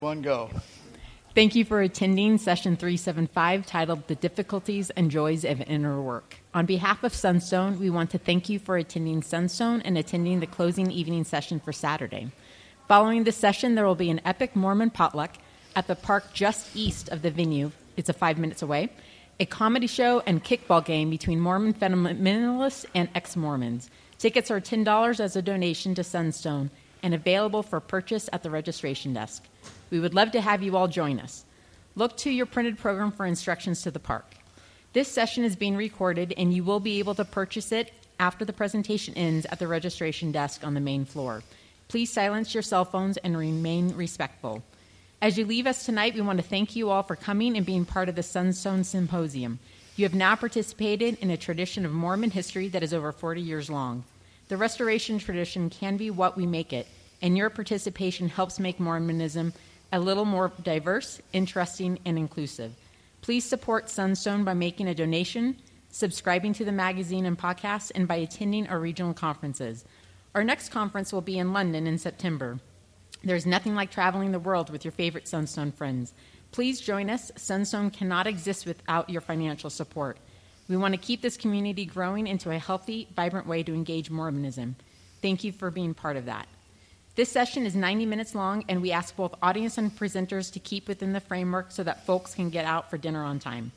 One go. Thank you for attending session 375 titled The Difficulties and Joys of Inner Work. On behalf of Sunstone, we want to thank you for attending Sunstone and attending the closing evening session for Saturday. Following this session, there will be an epic Mormon potluck at the park just east of the venue. It's 5 minutes away. A comedy show and kickball game between Mormon fundamentalists and ex-Mormons. Tickets are $10 as a donation to Sunstone and available for purchase at the registration desk. We would love to have you all join us. Look to your printed program for instructions to the park. This session is being recorded, and you will be able to purchase it after the presentation ends at the registration desk on the main floor. Please silence your cell phones and remain respectful. As you leave us tonight, we want to thank you all for coming and being part of the Sunstone Symposium. You have now participated in a tradition of Mormon history that is over 40 years long. The restoration tradition can be what we make it, and your participation helps make Mormonism a little more diverse, interesting, and inclusive. Please support Sunstone by making a donation, subscribing to the magazine and podcast, and by attending our regional conferences. Our next conference will be in London in September. There's nothing like traveling the world with your favorite Sunstone friends. Please join us. Sunstone cannot exist without your financial support. We want to keep this community growing into a healthy, vibrant way to engage Mormonism. Thank you for being part of that. This session is 90 minutes long, and we ask both audience and presenters to keep within the framework so that folks can get out for dinner on time.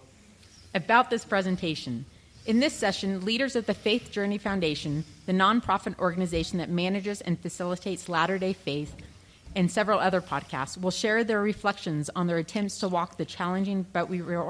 About this presentation. In this session, leaders of the Faith Journey Foundation, the nonprofit organization that manages and facilitates Latter-day Faith, and several other podcasts, will share their reflections on their attempts to walk the challenging but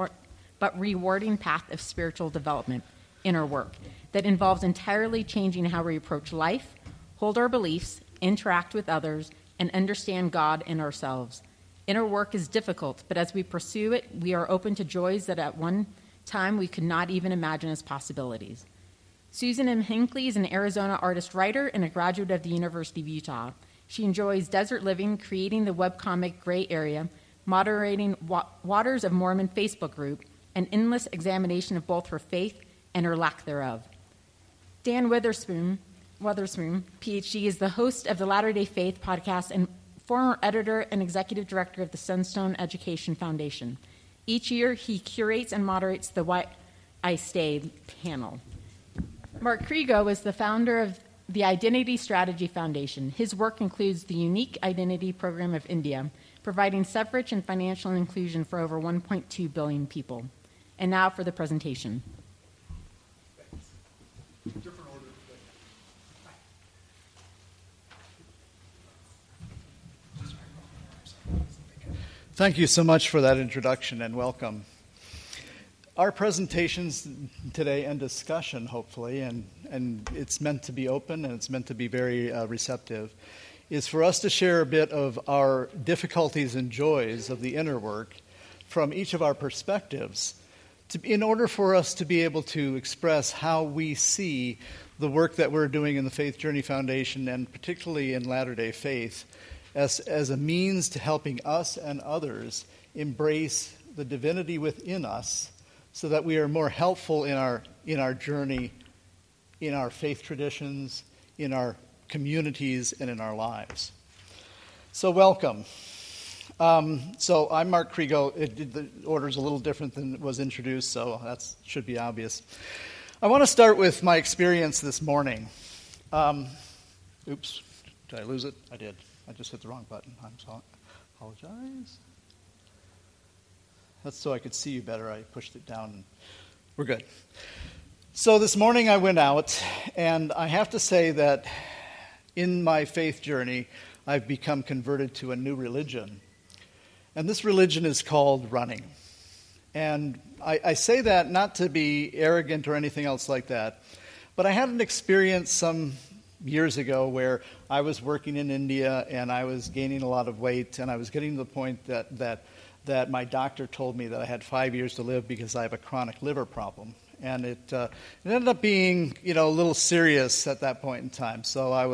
rewarding path of spiritual development, inner work, that involves entirely changing how we approach life, hold our beliefs, interact with others, and understand God and ourselves. Inner work is difficult, but as we pursue it, we are open to joys that at one time we could not even imagine as possibilities. Susan M. Hinckley is an Arizona artist-writer and a graduate of the University of Utah. She enjoys desert living, creating the webcomic Gray Area, moderating Waters of Mormon Facebook group, an endless examination of both her faith and her lack thereof. Dan Witherspoon, PhD, is the host of the Latter-day Faith podcast and former editor and executive director of the Sunstone Education Foundation. Each year, he curates and moderates the Why I Stayed panel. Mark Krigo is the founder of the Identity Strategy Foundation. His work includes the Unique Identity Program of India, providing suffrage and financial inclusion for over 1.2 billion people. And now for the presentation. Thank you so much for that introduction and welcome. Our presentations today and discussion, hopefully, and it's meant to be open and it's meant to be very receptive, is for us to share a bit of our difficulties and joys of the inner work from each of our perspectives in order for us to be able to express how we see the work that we're doing in the Faith Journey Foundation and particularly in Latter-day Faith as a means to helping us and others embrace the divinity within us so that we are more helpful in our journey, in our faith traditions, in our communities, and in our lives. So welcome. So I'm Mark Krigo. The order's a little different than it was introduced, so that should be obvious. I want to start with my experience this morning. Oops, did I lose it? I did. I just hit the wrong button. I'm sorry. Apologize. That's so I could see you better. I pushed it down, and we're good. So this morning I went out, and I have to say that in my faith journey, I've become converted to a new religion. And this religion is called running. And I say that not to be arrogant or anything else like that, but I had an experience some years ago where I was working in India and I was gaining a lot of weight, and I was getting to the point that my doctor told me that I had 5 years to live because I have a chronic liver problem. And it ended up being, a little serious at that point in time. So I was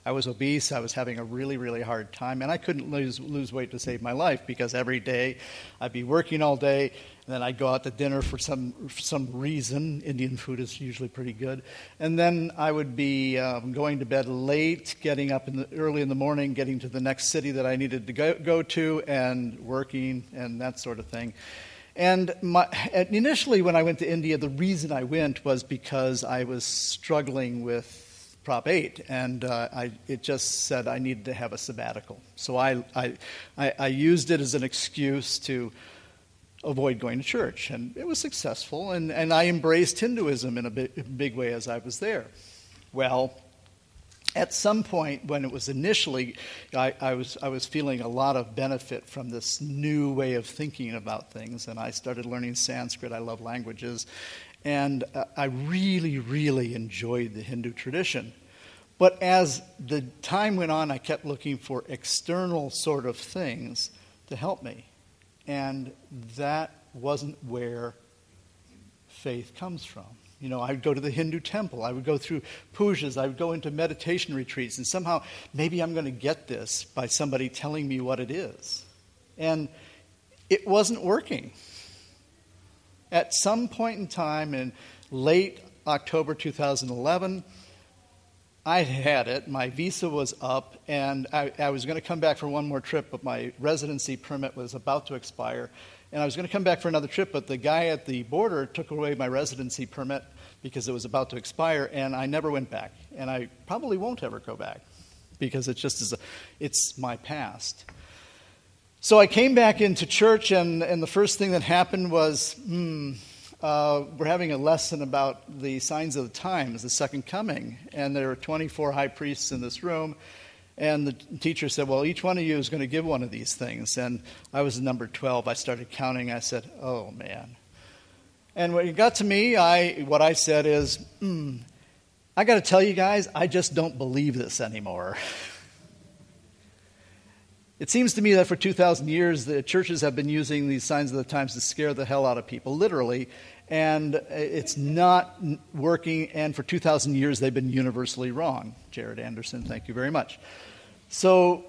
I was obese. I was having a really, really hard time, and I couldn't lose weight to save my life because every day I'd be working all day, and then I'd go out to dinner for some reason. Indian food is usually pretty good. And then I would be going to bed late, getting up early in the morning, getting to the next city that I needed to go to, and working and that sort of thing. And initially when I went to India, the reason I went was because I was struggling with Prop 8, and it just said I needed to have a sabbatical. So I used it as an excuse to avoid going to church, and it was successful, and I embraced Hinduism in a big way as I was there. Well, at some point when it was initially, I was feeling a lot of benefit from this new way of thinking about things, and I started learning Sanskrit. I love languages. And I really, really enjoyed the Hindu tradition. But as the time went on, I kept looking for external sort of things to help me. And that wasn't where faith comes from. You know, I would go to the Hindu temple. I would go through pujas. I would go into meditation retreats. And somehow, maybe I'm going to get this by somebody telling me what it is. And it wasn't working. At some point in time in late October 2011, I had it. My visa was up, and I was going to come back for one more trip, but my residency permit was about to expire. And I was going to come back for another trip, but the guy at the border took away my residency permit because it was about to expire, and I never went back. And I probably won't ever go back because it just is it's my past. So I came back into church, and the first thing that happened was, we're having a lesson about the signs of the times, the second coming. And there were 24 high priests in this room. And the teacher said, well, each one of you is going to give one of these things. And I was number 12. I started counting. I said, oh, man. And when it got to me, what I said is, I got to tell you guys, I just don't believe this anymore. It seems to me that for 2,000 years, the churches have been using these signs of the times to scare the hell out of people, literally, and it's not working, and for 2,000 years, they've been universally wrong. Jared Anderson, thank you very much. So,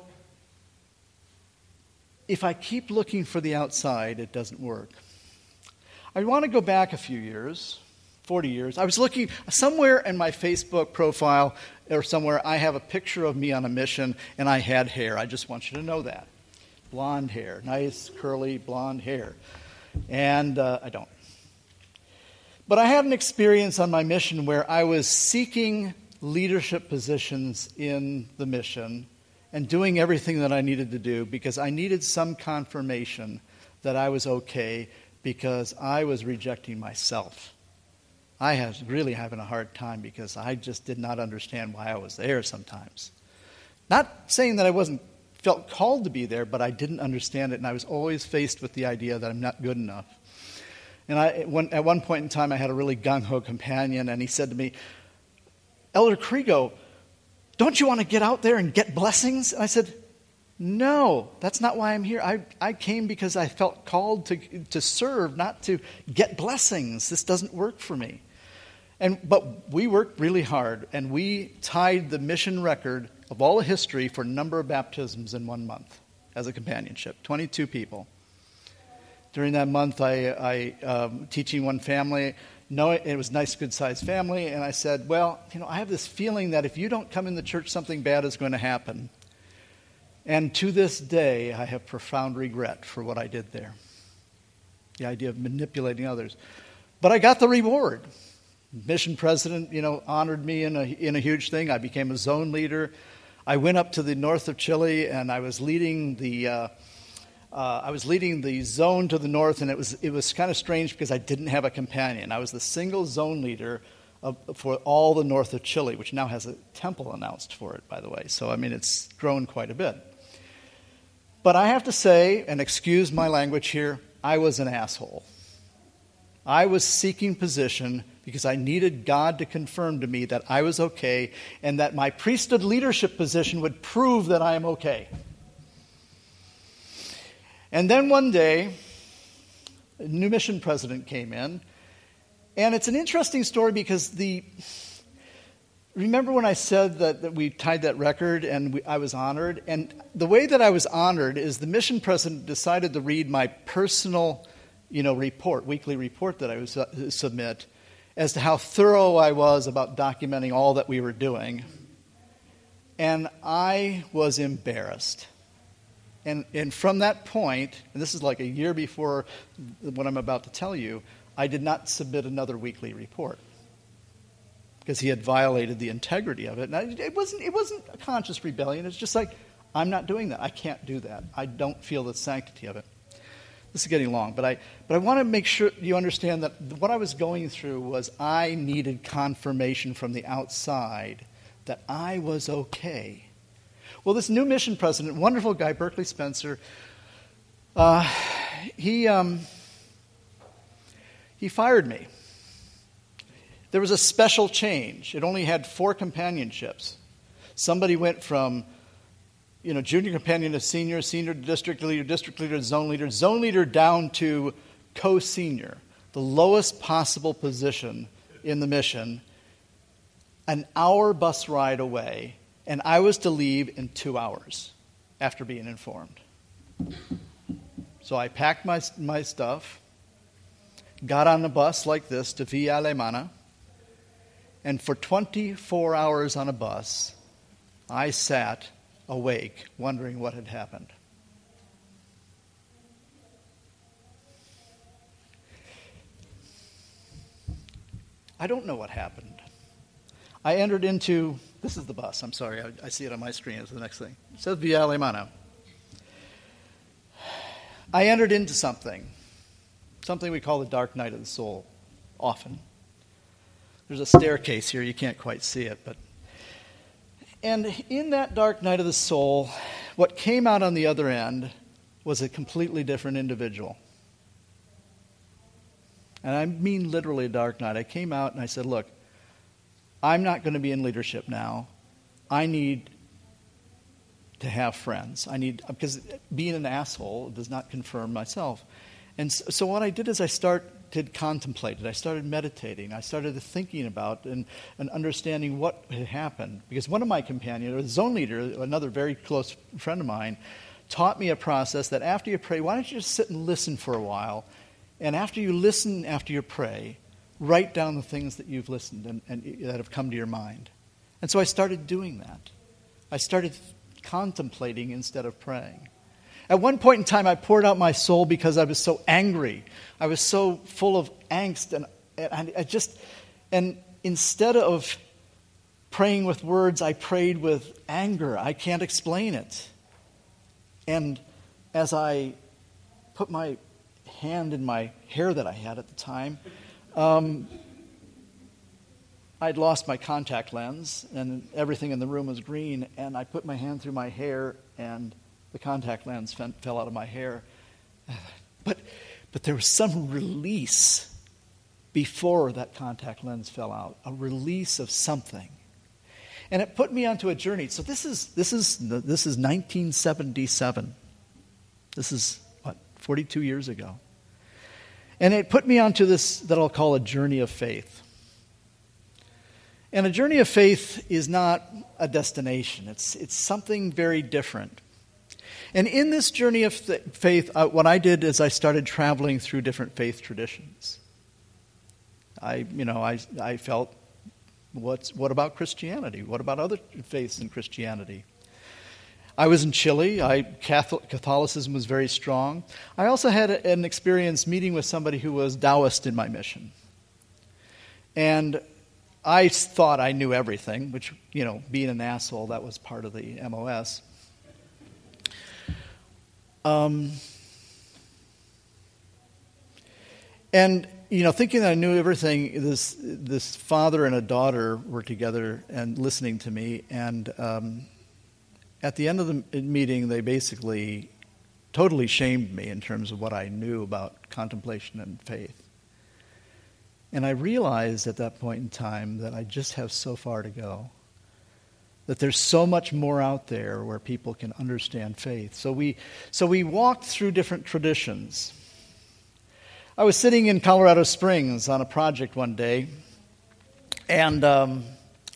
if I keep looking for the outside, it doesn't work. I want to go back a few years, 40 years. I was looking somewhere in my Facebook profile or somewhere, I have a picture of me on a mission, and I had hair. I just want you to know that. Blonde hair, nice, curly, blonde hair. And I don't. But I had an experience on my mission where I was seeking leadership positions in the mission and doing everything that I needed to do because I needed some confirmation that I was okay because I was rejecting myself. I was really having a hard time because I just did not understand why I was there sometimes. Not saying that I felt called to be there, but I didn't understand it, and I was always faced with the idea that I'm not good enough. And at one point in time, I had a really gung-ho companion, and he said to me, Elder Krigo, don't you want to get out there and get blessings? And I said, no, that's not why I'm here. I came because I felt called to serve, not to get blessings. This doesn't work for me. But we worked really hard, and we tied the mission record of all the history for number of baptisms in 1 month as a companionship, 22 people. During that month, I teaching one family, it was a nice, good-sized family, and I said, well, I have this feeling that if you don't come in the church, something bad is going to happen. And to this day, I have profound regret for what I did there. The idea of manipulating others. But I got the reward. Mission president, honored me in a huge thing. I became a zone leader. I went up to the north of Chile, and I was leading the zone to the north, and it was kind of strange because I didn't have a companion. I was the single zone leader for all the north of Chile, which now has a temple announced for it, by the way. So, it's grown quite a bit. But I have to say, and excuse my language here, I was an asshole. I was seeking position because I needed God to confirm to me that I was okay and that my priesthood leadership position would prove that I am okay. And then one day, a new mission president came in, and it's an interesting story because remember when I said that we tied that record and I was honored? And the way that I was honored is the mission president decided to read my personal, report, weekly report that I would submit as to how thorough I was about documenting all that we were doing. And I was embarrassed. And from that point, and this is like a year before what I'm about to tell you, I did not submit another weekly report because he had violated the integrity of it. And it wasn't a conscious rebellion. It's just like, I'm not doing that. I can't do that. I don't feel the sanctity of it. This is getting long, but I want to make sure you understand that what I was going through was I needed confirmation from the outside that I was okay. Well, this new mission president, wonderful guy, Berkeley Spencer, he fired me. There was a special change. It only had 4 companionships. Somebody went from, junior companion to senior, senior to district leader, zone leader down to co-senior, the lowest possible position in the mission, an hour bus ride away. And I was to leave in 2 hours after being informed. So I packed my stuff, got on the bus like this to Villa Alemana, and for 24 hours on a bus, I sat awake wondering what had happened. I don't know what happened. I entered into... This is the bus. I'm sorry. I see it on my screen. It's the next thing. It says Villa Alemana. I entered into something we call the dark night of the soul, often. There's a staircase here. You can't quite see it. And in that dark night of the soul, what came out on the other end was a completely different individual. And I mean literally a dark night. I came out and I said, look, I'm not going to be in leadership now. I need to have friends. Because being an asshole does not confirm myself. And so what I did is I started contemplating. I started meditating. I started thinking about and understanding what had happened. Because one of my companions, the zone leader, another very close friend of mine, taught me a process that after you pray, why don't you just sit and listen for a while? And after you listen, after you pray, write down the things that you've listened and that have come to your mind. And so I started doing that. I started contemplating instead of praying. At one point in time, I poured out my soul because I was so angry. I was so full of angst, and instead of praying with words, I prayed with anger. I can't explain it. And as I put my hand in my hair that I had at the time, I'd lost my contact lens, and everything in the room was green, and I put my hand through my hair, and the contact lens fell out of my hair. But there was some release before that contact lens fell out, a release of something. And it put me onto a journey. So this is 1977. This is, 42 years ago. And it put me onto this that I'll call a journey of faith. And a journey of faith is not a destination. It's something very different. And in this journey of faith, what I did is I started traveling through different faith traditions. I felt, what about Christianity? What about other faiths in Christianity? I was in Chile. Catholicism was very strong. I also had an experience meeting with somebody who was Taoist in my mission. And I thought I knew everything, which, being an asshole, that was part of the MOS. And, thinking that I knew everything, this father and a daughter were together and listening to me. And at the end of the meeting, they basically totally shamed me in terms of what I knew about contemplation and faith. And I realized at that point in time that I just have so far to go. That there's so much more out there where people can understand faith. So we walked through different traditions. I was sitting in Colorado Springs on a project one day, and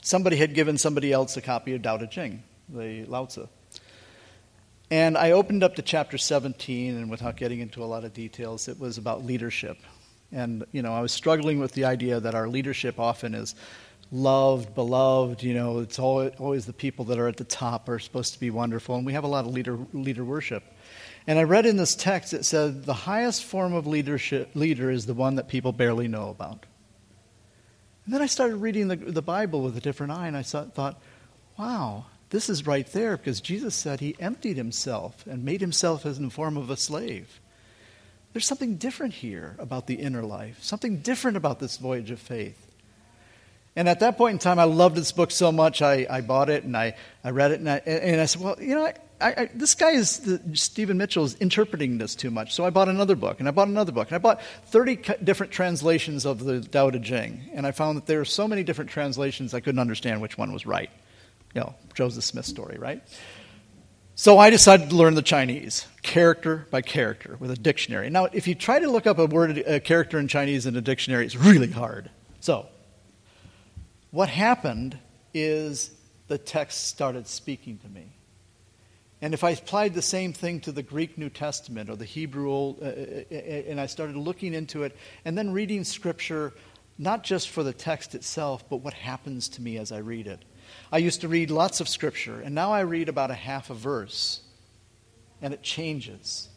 somebody had given somebody else a copy of Tao Te Ching, the Lao Tzu. And I opened up to chapter 17, and without getting into a lot of details, it was about leadership. And, I was struggling with the idea that our leadership often is loved, beloved, it's always the people that are at the top are supposed to be wonderful, and we have a lot of leader worship. And I read in this text, it said, the highest form of leader is the one that people barely know about. And then I started reading the Bible with a different eye, and I thought, wow, this is right there, because Jesus said he emptied himself and made himself as in the form of a slave. There's something different here about the inner life, something different about this voyage of faith. And at that point in time, I loved this book so much, I bought it, and I read it, and I said, well, this guy Stephen Mitchell is interpreting this too much. So I bought another book, and I bought another book, and I bought 30 different translations of the Tao Te Ching. And I found that there were so many different translations, I couldn't understand which one was right. Joseph Smith's story, right? So I decided to learn the Chinese, character by character, with a dictionary. Now, if you try to look up a character in Chinese in a dictionary, it's really hard. So what happened is the text started speaking to me. And if I applied the same thing to the Greek New Testament or the Hebrew, and I started looking into it, and then reading Scripture, not just for the text itself, but what happens to me as I read it. I used to read lots of Scripture, and now I read about a half a verse, and it changes.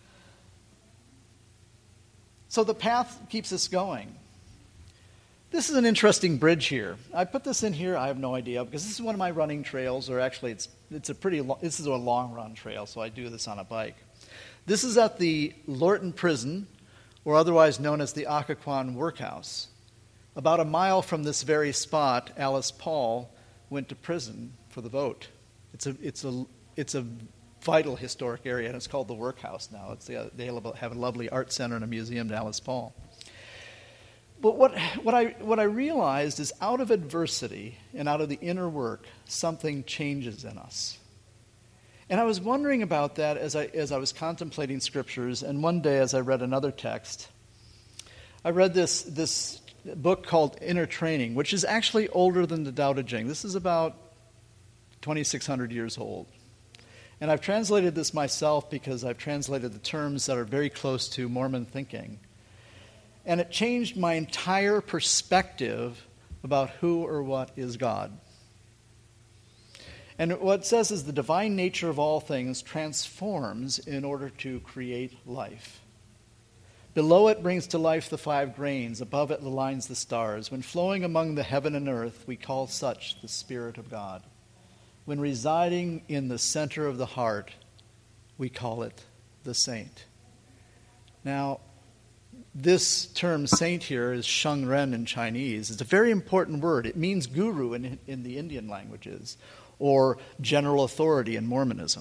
So the path keeps us going. This is an interesting bridge here. I put this in here, I have no idea, because this is one of my running trails, or actually this is a long run trail, so I do this on a bike. This is at the Lorton Prison, or otherwise known as the Occoquan Workhouse. About a mile from this very spot, Alice Paul went to prison for the vote. It's a vital historic area, and it's called the Workhouse now. They have a lovely art center and a museum to Alice Paul. But what I realized is out of adversity and out of the inner work, something changes in us. And I was wondering about that as I was contemplating scriptures, and one day as I read another text, I read this book called Inner Training, which is actually older than the Tao Te Ching. This is about 2,600 years old. And I've translated this myself because I've translated the terms that are very close to Mormon thinking. And it changed my entire perspective about who or what is God. And what it says is the divine nature of all things transforms in order to create life. Below it brings to life the 5 grains. Above it aligns the stars. When flowing among the heaven and earth, we call such the Spirit of God. When residing in the center of the heart, we call it the saint. Now, this term saint here is Sheng Ren in Chinese. It's a very important word. It means guru in the Indian languages, or general authority in Mormonism,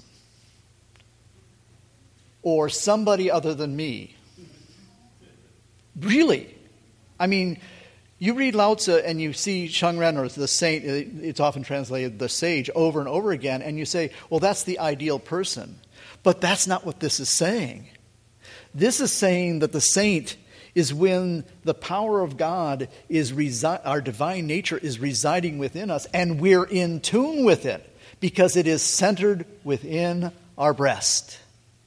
or somebody other than me. Really? I mean, you read Lao Tzu and you see Sheng Ren, or the saint, it's often translated the sage, over and over again, and you say, well, that's the ideal person. But that's not what this is saying. This is saying that the saint is when the power of God our divine nature is residing within us, and we're in tune with it because it is centered within our breast.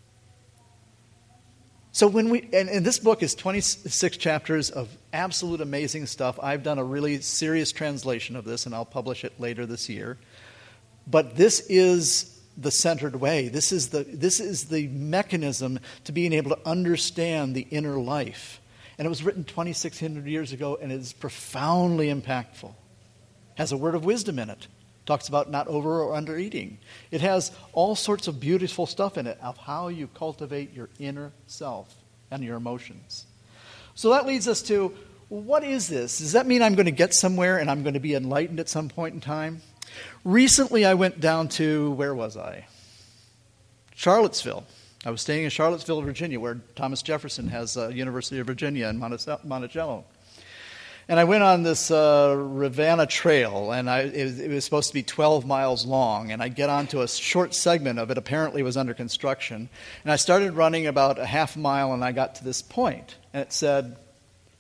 So and this book is 26 chapters of absolute amazing stuff. I've done a really serious translation of this, and I'll publish it later this year. But this is the centered way. This is the mechanism to being able to understand the inner life. And it was written 2,600 years ago, and it is profoundly impactful. Has a word of wisdom in it. Talks about not over or under eating. It has all sorts of beautiful stuff in it of how you cultivate your inner self and your emotions. So that leads us to, what is this? Does that mean I'm going to get somewhere and I'm going to be enlightened at some point in time? Recently I went down to, where was I? Charlottesville. I was staying in Charlottesville, Virginia, where Thomas Jefferson has University of Virginia in Monticello. And I went on this Rivanna Trail, and it was supposed to be 12 miles long, and I get onto a short segment of it. Apparently it was under construction. And I started running about a half mile, and I got to this point, and it said,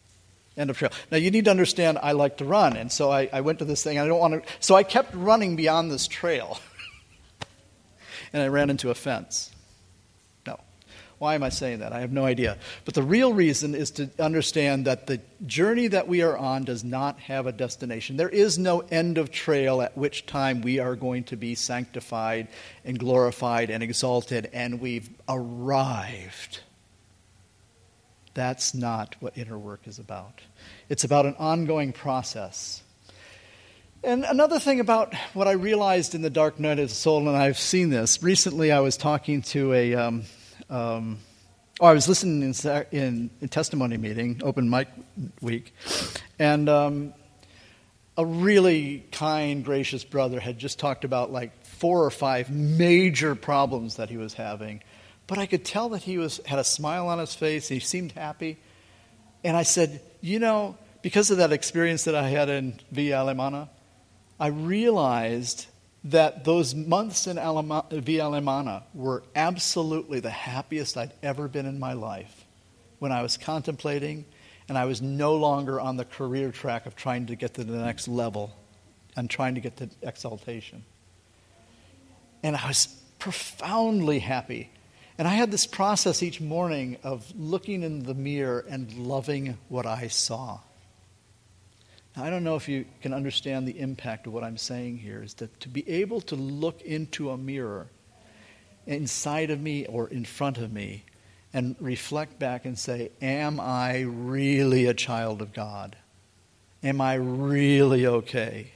End of trail. Now, you need to understand I like to run, and so I went to this thing. I don't want to, so I kept running beyond this trail, and I ran into a fence. No. Why am I saying that? I have no idea. But the real reason is to understand that the journey that we are on does not have a destination. There is no end of trail at which time we are going to be sanctified and glorified and exalted, and we've arrived. That's not what inner work is about. It's about an ongoing process. And another thing about what I realized in the dark night of the soul, and I've seen this, recently I was talking to I was listening in a testimony meeting, open mic week, and a really kind, gracious brother had just talked about like 4 or 5 major problems that he was having. But I could tell that he had a smile on his face. He seemed happy. And I said, because of that experience that I had in Villa Alemana, I realized that those months in Villa Alemana were absolutely the happiest I'd ever been in my life, when I was contemplating and I was no longer on the career track of trying to get to the next level and trying to get to exaltation. And I was profoundly happy. And I had this process each morning of looking in the mirror and loving what I saw. Now, I don't know if you can understand the impact of what I'm saying here, is that to be able to look into a mirror inside of me or in front of me and reflect back and say, am I really a child of God? Am I really okay?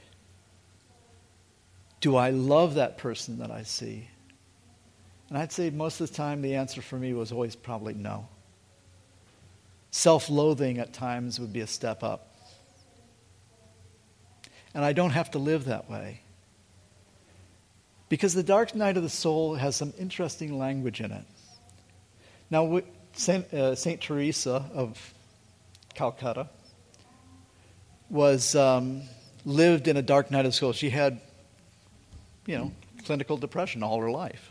Do I love that person that I see? And I'd say most of the time the answer for me was always probably no. Self-loathing at times would be a step up. And I don't have to live that way. Because the dark night of the soul has some interesting language in it. Now, Saint Teresa of Calcutta lived in a dark night of the soul. She had, clinical depression all her life.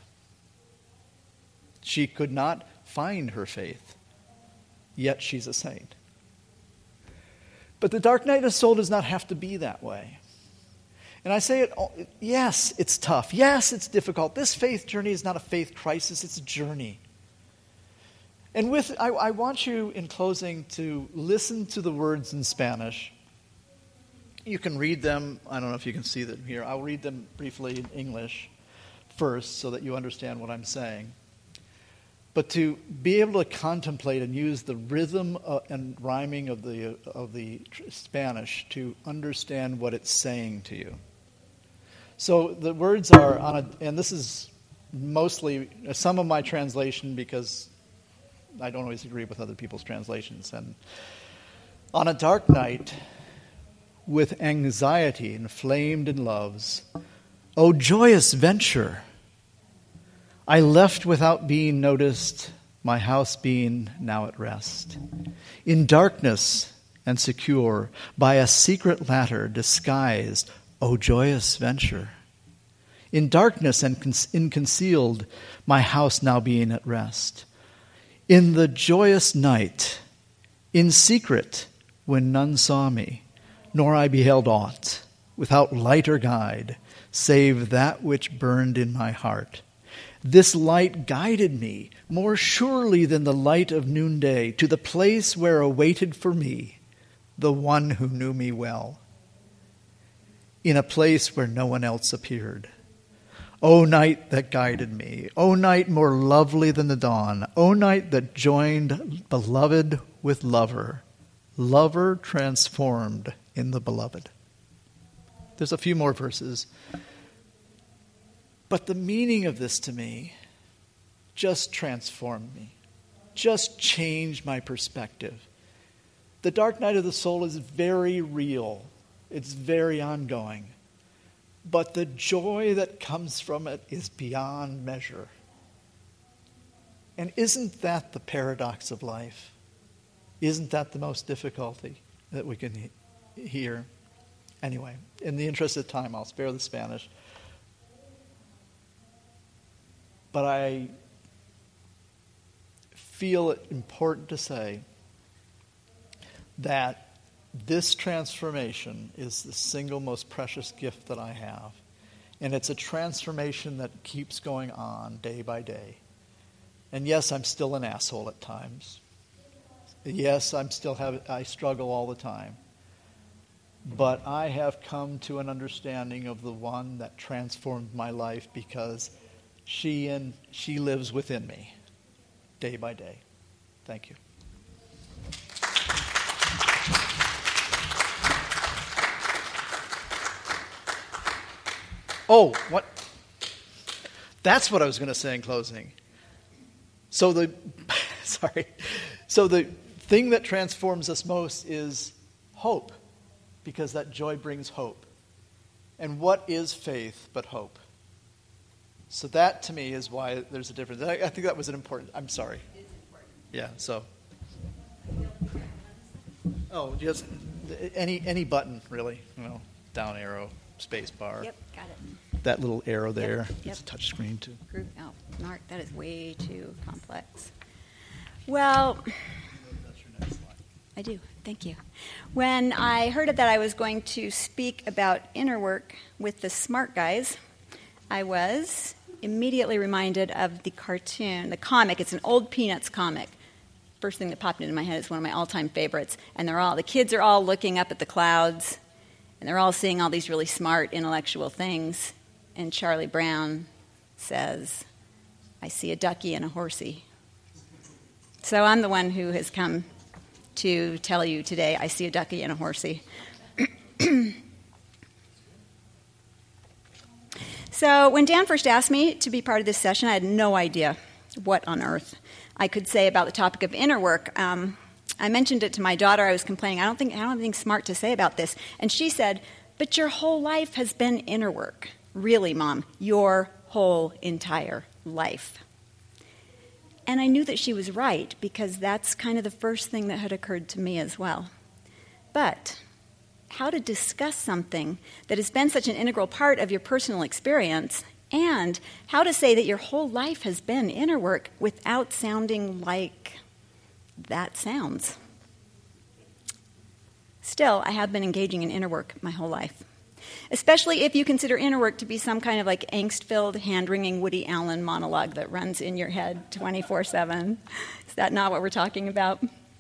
She could not find her faith, yet she's a saint. But the dark night of the soul does not have to be that way. And I say yes, it's tough. Yes, it's difficult. This faith journey is not a faith crisis, it's a journey. And I want you, in closing, to listen to the words in Spanish. You can read them. I don't know if you can see them here. I'll read them briefly in English first so that you understand what I'm saying. But to be able to contemplate and use the rhythm and rhyming of the Spanish to understand what it's saying to you. So the words are and this is mostly some of my translation because I don't always agree with other people's translations. And on a dark night, with anxiety inflamed in loves, O joyous venture! I left without being noticed, my house being now at rest. In darkness and secure, by a secret ladder disguised, O joyous venture! In darkness and concealed, my house now being at rest. In the joyous night, in secret, when none saw me, nor I beheld aught, without light or guide, save that which burned in my heart. This light guided me more surely than the light of noonday to the place where awaited for me the one who knew me well, in a place where no one else appeared. O night that guided me, O night more lovely than the dawn, O night that joined beloved with lover, lover transformed in the beloved. There's a few more verses. But the meaning of this to me just transformed me, just changed my perspective. The dark night of the soul is very real. It's very ongoing. But the joy that comes from it is beyond measure. And isn't that the paradox of life? Isn't that the most difficulty that we can hear? Anyway, in the interest of time, I'll spare the Spanish. But I feel it important to say that this transformation is the single most precious gift that I have. And it's a transformation that keeps going on day by day. And yes, I'm still an asshole at times. Yes, I struggle all the time. But I have come to an understanding of the one that transformed my life, because she lives within me day by day. Thank you. Oh, what? That's what I was going to say in closing. So the thing that transforms us most is hope, because that joy brings hope. And what is faith but hope? So that, to me, is why there's a difference. I think that was an important. I'm sorry. It's important. Yeah. So. Oh, just any button, really. Down arrow, space bar. Yep, got it. That little arrow there. Yep. It's a touch screen too. Oh, Mark, that is way too complex. Well, I do. Thank you. When I heard that I was going to speak about inner work with the smart guys, I was immediately reminded of the cartoon, the comic. It's an old Peanuts comic. First thing that popped into my head is one of my all-time favorites. And the kids are all looking up at the clouds, and they're all seeing all these really smart intellectual things. And Charlie Brown says, "I see a ducky and a horsey." So I'm the one who has come to tell you today, I see a ducky and a horsey. So when Dan first asked me to be part of this session, I had no idea what on earth I could say about the topic of inner work. I mentioned it to my daughter. I was complaining, I don't think anything smart to say about this. And she said, "But your whole life has been inner work." Really, Mom, your whole entire life. And I knew that she was right, because that's kind of the first thing that had occurred to me as well. But how to discuss something that has been such an integral part of your personal experience, and how to say that your whole life has been inner work without sounding like that sounds. Still, I have been engaging in inner work my whole life. Especially if you consider inner work to be some kind of like angst-filled, hand-wringing Woody Allen monologue that runs in your head 24/7. Is that not what we're talking about?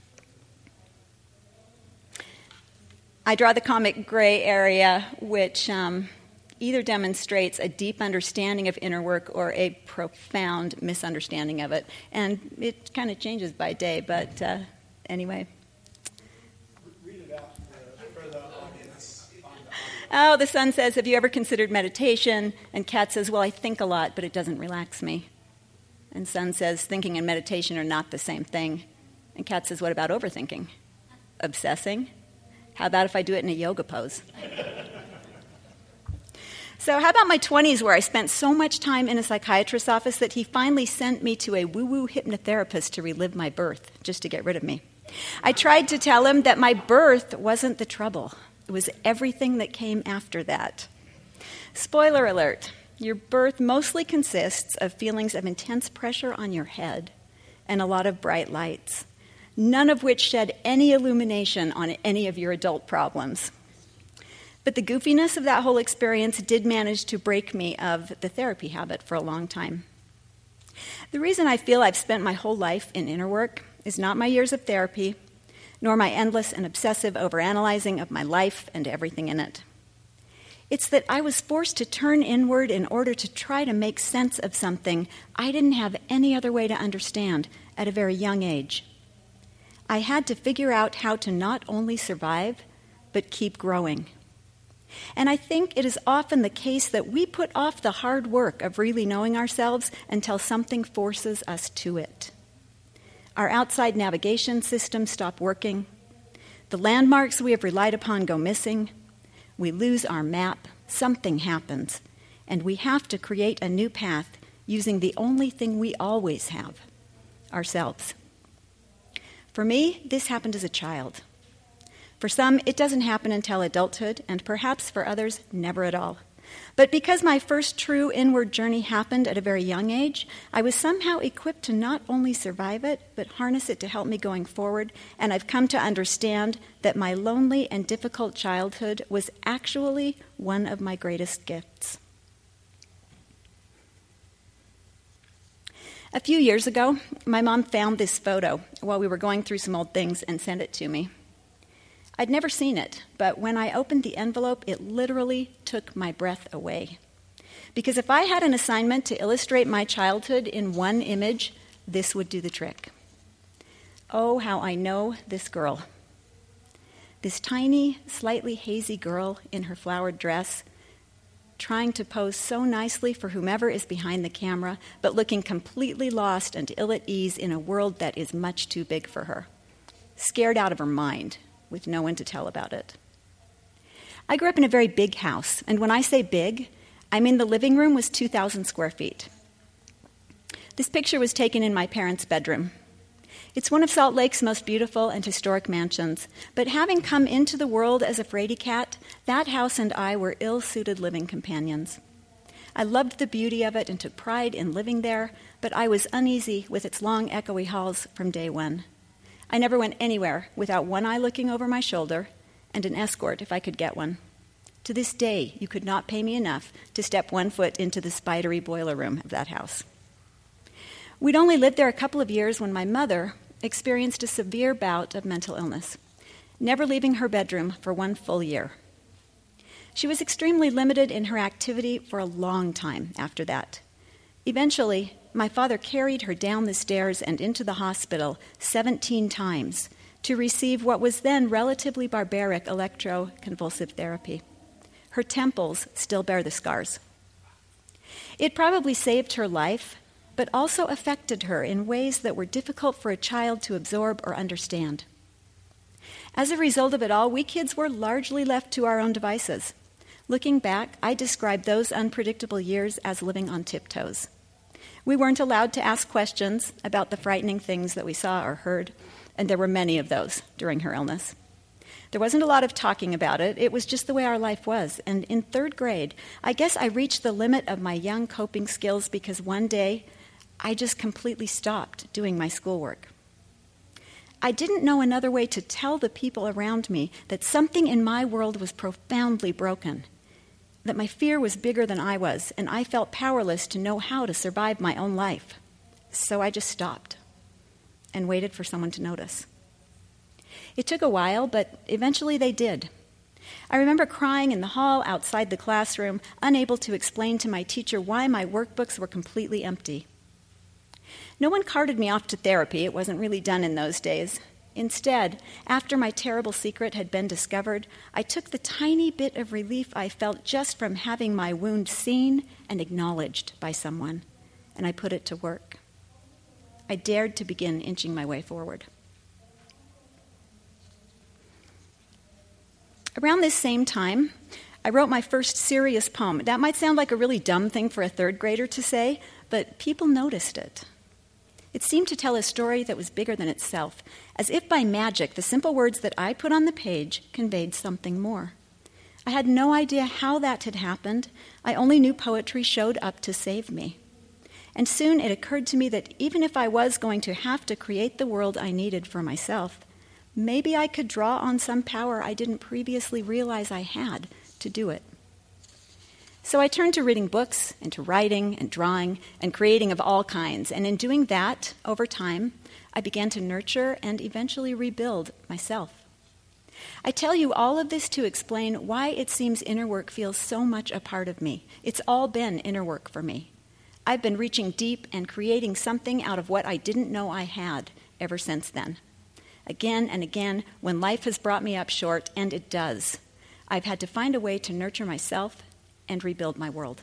I draw the comic gray area, which either demonstrates a deep understanding of inner work or a profound misunderstanding of it. And it kind of changes by day, but anyway. Read it out for the audience. Oh, the son says, "Have you ever considered meditation?" And Kat says, "Well, I think a lot, but it doesn't relax me." And son says, "Thinking and meditation are not the same thing." And Kat says, "What about overthinking? Obsessing? How about if I do it in a yoga pose?" So how about my 20s, where I spent so much time in a psychiatrist's office that he finally sent me to a woo-woo hypnotherapist to relive my birth, just to get rid of me. I tried to tell him that my birth wasn't the trouble. It was everything that came after that. Spoiler alert, your birth mostly consists of feelings of intense pressure on your head and a lot of bright lights, none of which shed any illumination on any of your adult problems. But the goofiness of that whole experience did manage to break me of the therapy habit for a long time. The reason I feel I've spent my whole life in inner work is not my years of therapy, nor my endless and obsessive overanalyzing of my life and everything in it. It's that I was forced to turn inward in order to try to make sense of something I didn't have any other way to understand at a very young age. I had to figure out how to not only survive, but keep growing. And I think it is often the case that we put off the hard work of really knowing ourselves until something forces us to it. Our outside navigation systems stop working. The landmarks we have relied upon go missing. We lose our map. Something happens. And we have to create a new path using the only thing we always have, ourselves. For me, this happened as a child. For some, it doesn't happen until adulthood, and perhaps for others, never at all. But because my first true inward journey happened at a very young age, I was somehow equipped to not only survive it, but harness it to help me going forward, and I've come to understand that my lonely and difficult childhood was actually one of my greatest gifts. A few years ago, my mom found this photo while we were going through some old things and sent it to me. I'd never seen it, but when I opened the envelope, it literally took my breath away. Because if I had an assignment to illustrate my childhood in one image, this would do the trick. Oh, how I know this girl. This tiny, slightly hazy girl in her flowered dress, trying to pose so nicely for whomever is behind the camera, but looking completely lost and ill at ease in a world that is much too big for her. Scared out of her mind, with no one to tell about it. I grew up in a very big house, and when I say big, I mean the living room was 2,000 square feet. This picture was taken in my parents' bedroom. It's one of Salt Lake's most beautiful and historic mansions, but having come into the world as a fraidy cat, that house and I were ill-suited living companions. I loved the beauty of it and took pride in living there, but I was uneasy with its long, echoey halls from day one. I never went anywhere without one eye looking over my shoulder and an escort if I could get one. To this day, you could not pay me enough to step 1 foot into the spidery boiler room of that house. We'd only lived there a couple of years when my mother experienced a severe bout of mental illness, never leaving her bedroom for 1 full year. She was extremely limited in her activity for a long time after that. Eventually, my father carried her down the stairs and into the hospital 17 times to receive what was then relatively barbaric electroconvulsive therapy. Her temples still bear the scars. It probably saved her life, but also affected her in ways that were difficult for a child to absorb or understand. As a result of it all, we kids were largely left to our own devices. Looking back, I describe those unpredictable years as living on tiptoes. We weren't allowed to ask questions about the frightening things that we saw or heard, and there were many of those during her illness. There wasn't a lot of talking about it. It was just the way our life was. And in 3rd grade, I guess I reached the limit of my young coping skills because one day I just completely stopped doing my schoolwork. I didn't know another way to tell the people around me that something in my world was profoundly broken, that my fear was bigger than I was, and I felt powerless to know how to survive my own life. So I just stopped and waited for someone to notice. It took a while, but eventually they did. I remember crying in the hall outside the classroom, unable to explain to my teacher why my workbooks were completely empty. No one carted me off to therapy. It wasn't really done in those days. Instead, after my terrible secret had been discovered, I took the tiny bit of relief I felt just from having my wound seen and acknowledged by someone, and I put it to work. I dared to begin inching my way forward. Around this same time, I wrote my first serious poem. That might sound like a really dumb thing for a 3rd grader to say, but people noticed it. It seemed to tell a story that was bigger than itself, as if by magic the simple words that I put on the page conveyed something more. I had no idea how that had happened. I only knew poetry showed up to save me. And soon it occurred to me that even if I was going to have to create the world I needed for myself, maybe I could draw on some power I didn't previously realize I had to do it. So I turned to reading books and to writing and drawing and creating of all kinds. And in doing that, over time, I began to nurture and eventually rebuild myself. I tell you all of this to explain why it seems inner work feels so much a part of me. It's all been inner work for me. I've been reaching deep and creating something out of what I didn't know I had ever since then. Again and again, when life has brought me up short, and it does, I've had to find a way to nurture myself and rebuild my world.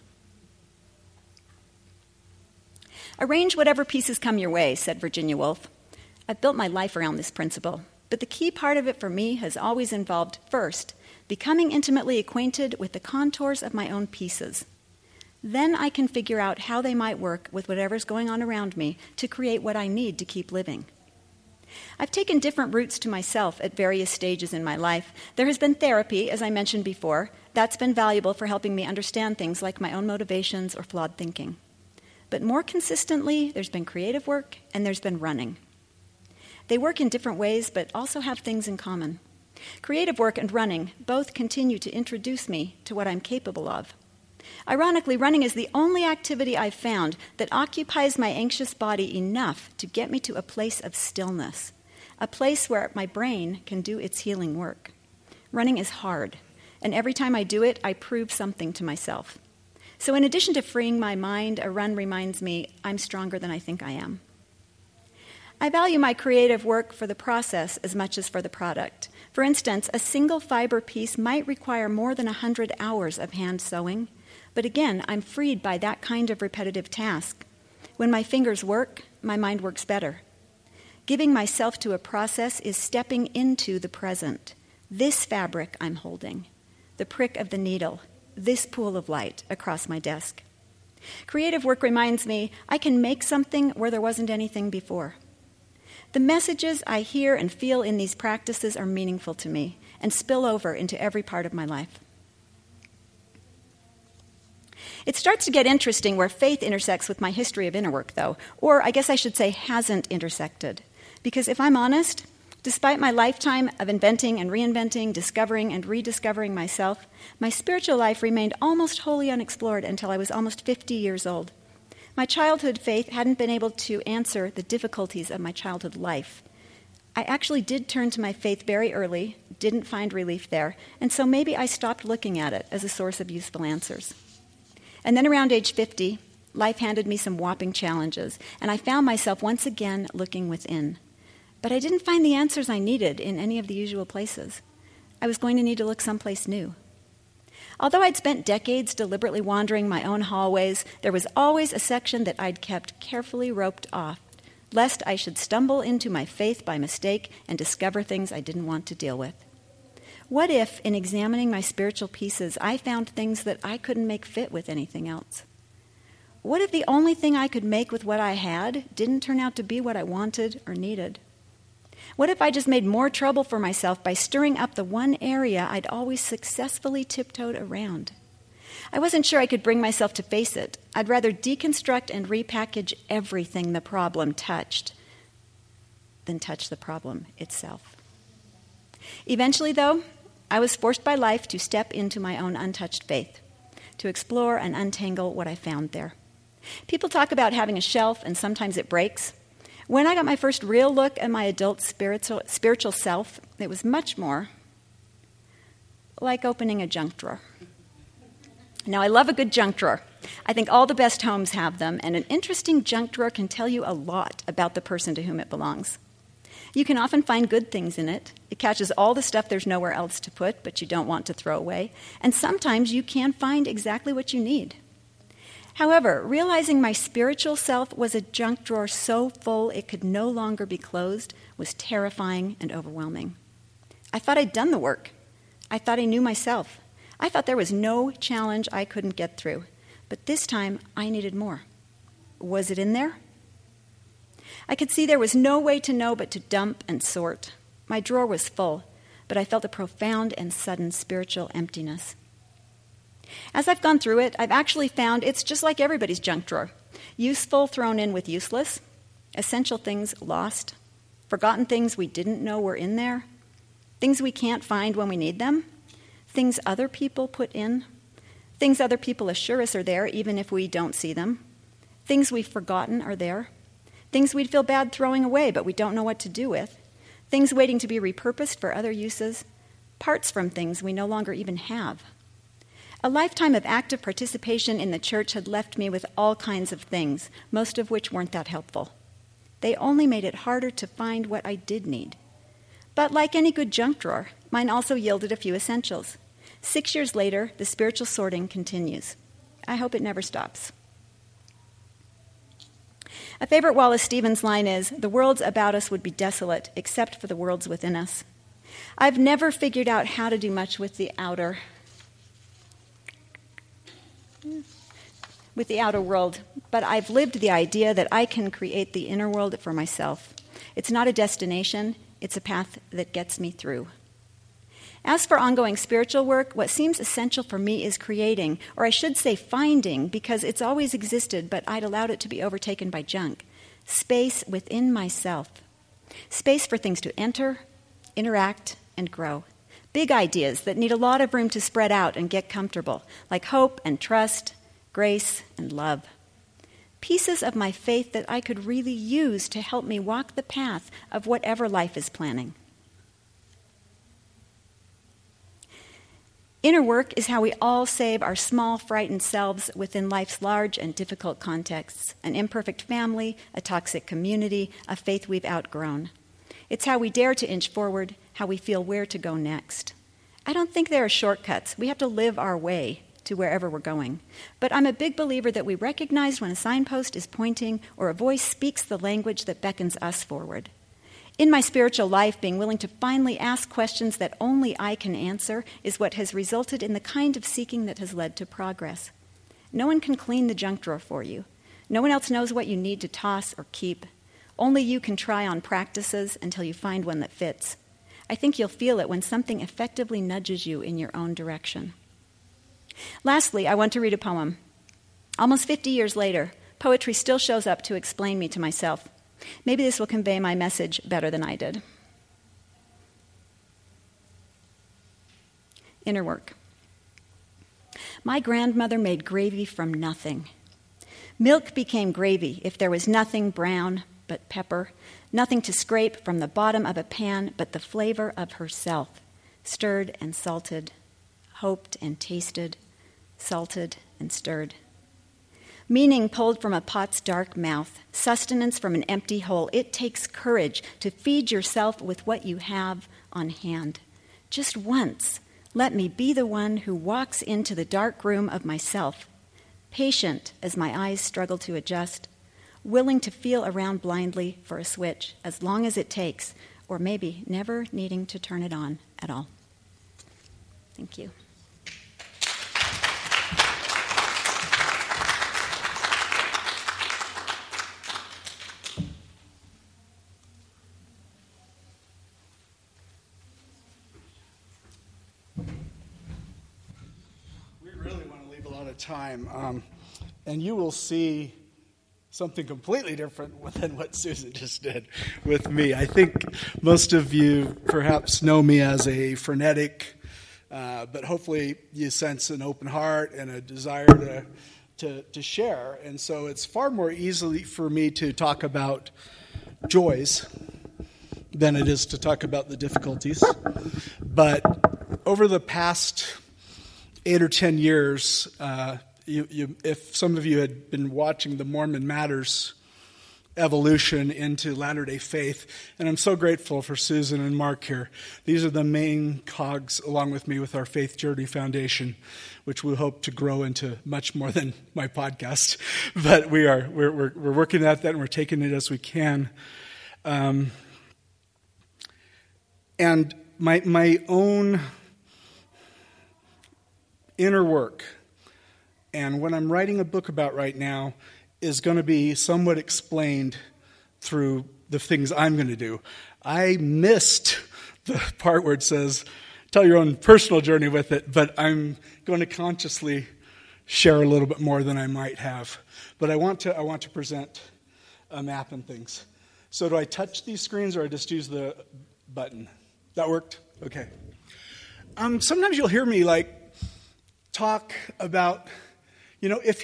Arrange whatever pieces come your way, said Virginia Woolf. I've built my life around this principle, but the key part of it for me has always involved, first, becoming intimately acquainted with the contours of my own pieces. Then I can figure out how they might work with whatever's going on around me to create what I need to keep living. I've taken different routes to myself at various stages in my life. There has been therapy, as I mentioned before. That's been valuable for helping me understand things like my own motivations or flawed thinking. But more consistently, there's been creative work and there's been running. They work in different ways, but also have things in common. Creative work and running both continue to introduce me to what I'm capable of. Ironically, running is the only activity I've found that occupies my anxious body enough to get me to a place of stillness, a place where my brain can do its healing work. Running is hard, and every time I do it, I prove something to myself. So in addition to freeing my mind, a run reminds me I'm stronger than I think I am. I value my creative work for the process as much as for the product. For instance, a single fiber piece might require more than 100 hours of hand sewing, but again, I'm freed by that kind of repetitive task. When my fingers work, my mind works better. Giving myself to a process is stepping into the present. This fabric I'm holding, the prick of the needle, this pool of light across my desk. Creative work reminds me I can make something where there wasn't anything before. The messages I hear and feel in these practices are meaningful to me and spill over into every part of my life. It starts to get interesting where faith intersects with my history of inner work, though, or I guess I should say hasn't intersected. Because if I'm honest, despite my lifetime of inventing and reinventing, discovering and rediscovering myself, my spiritual life remained almost wholly unexplored until I was almost 50 years old. My childhood faith hadn't been able to answer the difficulties of my childhood life. I actually did turn to my faith very early, didn't find relief there, and so maybe I stopped looking at it as a source of useful answers. And then around age 50, life handed me some whopping challenges, and I found myself once again looking within. But I didn't find the answers I needed in any of the usual places. I was going to need to look someplace new. Although I'd spent decades deliberately wandering my own hallways, there was always a section that I'd kept carefully roped off, lest I should stumble into my faith by mistake and discover things I didn't want to deal with. What if, in examining my spiritual pieces, I found things that I couldn't make fit with anything else? What if the only thing I could make with what I had didn't turn out to be what I wanted or needed? What if I just made more trouble for myself by stirring up the one area I'd always successfully tiptoed around? I wasn't sure I could bring myself to face it. I'd rather deconstruct and repackage everything the problem touched than touch the problem itself. Eventually, though, I was forced by life to step into my own untouched faith, to explore and untangle what I found there. People talk about having a shelf, and sometimes it breaks. When I got my first real look at my adult spiritual self, it was much more like opening a junk drawer. Now, I love a good junk drawer. I think all the best homes have them, and an interesting junk drawer can tell you a lot about the person to whom it belongs. You can often find good things in it. It catches all the stuff there's nowhere else to put, but you don't want to throw away. And sometimes you can find exactly what you need. However, realizing my spiritual self was a junk drawer so full it could no longer be closed was terrifying and overwhelming. I thought I'd done the work. I thought I knew myself. I thought there was no challenge I couldn't get through. But this time, I needed more. Was it in there? I could see there was no way to know but to dump and sort. My drawer was full, but I felt a profound and sudden spiritual emptiness. As I've gone through it, I've actually found it's just like everybody's junk drawer. Useful thrown in with useless, essential things lost, forgotten things we didn't know were in there, things we can't find when we need them, things other people put in, things other people assure us are there even if we don't see them, things we've forgotten are there, things we'd feel bad throwing away but we don't know what to do with, things waiting to be repurposed for other uses, parts from things we no longer even have. A lifetime of active participation in the church had left me with all kinds of things, most of which weren't that helpful. They only made it harder to find what I did need. But like any good junk drawer, mine also yielded a few essentials. 6 years later, the spiritual sorting continues. I hope it never stops. A favorite Wallace Stevens line is, "The worlds about us would be desolate except for the worlds within us." I've never figured out how to do much with the outer world, but I've lived the idea that I can create the inner world for myself. It's not a destination, it's a path that gets me through. As for ongoing spiritual work, what seems essential for me is creating, or I should say finding, because it's always existed, but I'd allowed it to be overtaken by junk, space within myself. Space for things to enter, interact, and grow. Big ideas that need a lot of room to spread out and get comfortable, like hope and trust, grace and love. Pieces of my faith that I could really use to help me walk the path of whatever life is planning. Inner work is how we all save our small, frightened selves within life's large and difficult contexts, an imperfect family, a toxic community, a faith we've outgrown. It's how we dare to inch forward, how we feel where to go next. I don't think there are shortcuts. We have to live our way to wherever we're going. But I'm a big believer that we recognize when a signpost is pointing or a voice speaks the language that beckons us forward. In my spiritual life, being willing to finally ask questions that only I can answer is what has resulted in the kind of seeking that has led to progress. No one can clean the junk drawer for you. No one else knows what you need to toss or keep. Only you can try on practices until you find one that fits. I think you'll feel it when something effectively nudges you in your own direction. Lastly, I want to read a poem. Almost 50 years later, poetry still shows up to explain me to myself. Maybe this will convey my message better than I did. Inner work. My grandmother made gravy from nothing. Milk became gravy if there was nothing brown but pepper, nothing to scrape from the bottom of a pan but the flavor of herself, stirred and salted, hoped and tasted, salted and stirred. Meaning pulled from a pot's dark mouth, sustenance from an empty hole. It takes courage to feed yourself with what you have on hand. Just once, let me be the one who walks into the dark room of myself, patient as my eyes struggle to adjust, willing to feel around blindly for a switch as long as it takes, or maybe never needing to turn it on at all. Thank you. Time, and you will see something completely different than what Susan just did with me. I think most of you perhaps know me as a frenetic, but hopefully you sense an open heart and a desire to share. And so it's far more easily for me to talk about joys than it is to talk about the difficulties. But over the past 8 or 10 years, if some of you had been watching the Mormon Matters evolution into Latter-day Faith, and I'm so grateful for Susan and Mark here. These are the main cogs, along with me, with our Faith Journey Foundation, which we hope to grow into much more than my podcast. But we're working at that, and we're taking it as we can. And my own inner work, and what I'm writing a book about right now, is going to be somewhat explained through the things I'm going to do. I missed the part where it says, tell your own personal journey with it, but I'm going to consciously share a little bit more than I might have. But I want to present a map and things. So do I touch these screens or I just use the button? That worked? Okay. Sometimes you'll hear me talk about, if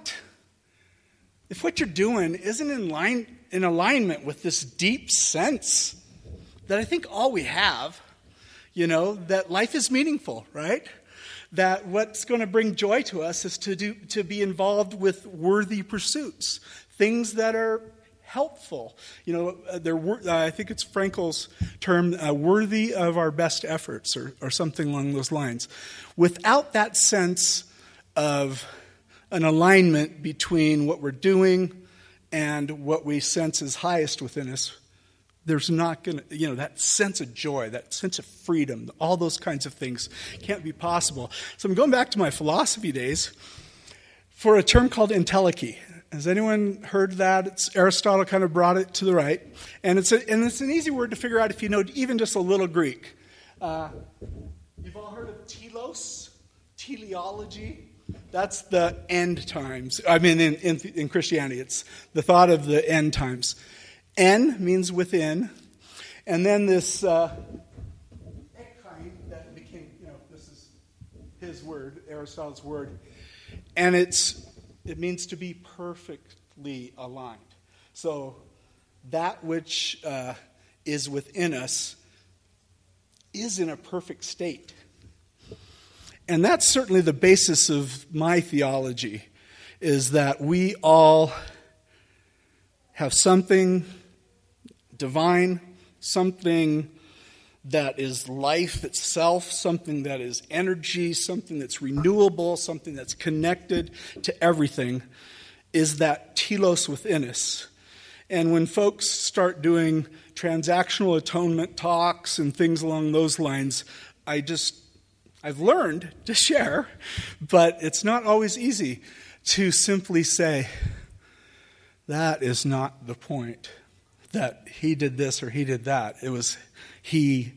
what you're doing isn't in alignment with this deep sense that I think all we have, that life is meaningful, right? That what's going to bring joy to us is to be involved with worthy pursuits, things that are helpful. I think it's Frankel's term, worthy of our best efforts, or something along those lines. Without that sense of an alignment between what we're doing and what we sense is highest within us, there's not going to, that sense of joy, that sense of freedom, all those kinds of things can't be possible. So I'm going back to my philosophy days for a term called entelechy. Has anyone heard that? Aristotle kind of brought it to the right. And it's an easy word to figure out if you know even just a little Greek. You've all heard of telos, teleology. That's the end times. I mean, in Christianity, it's the thought of the end times. En means within. And then this ekheim that became, this is his word, Aristotle's word. And it means to be perfectly aligned. So that which is within us is in a perfect state. And that's certainly the basis of my theology, is that we all have something divine, something that is life itself, something that is energy, something that's renewable, something that's connected to everything, is that telos within us. And when folks start doing transactional atonement talks and things along those lines, I've learned to share, but it's not always easy to simply say, that is not the point, that he did this or he did that. It was we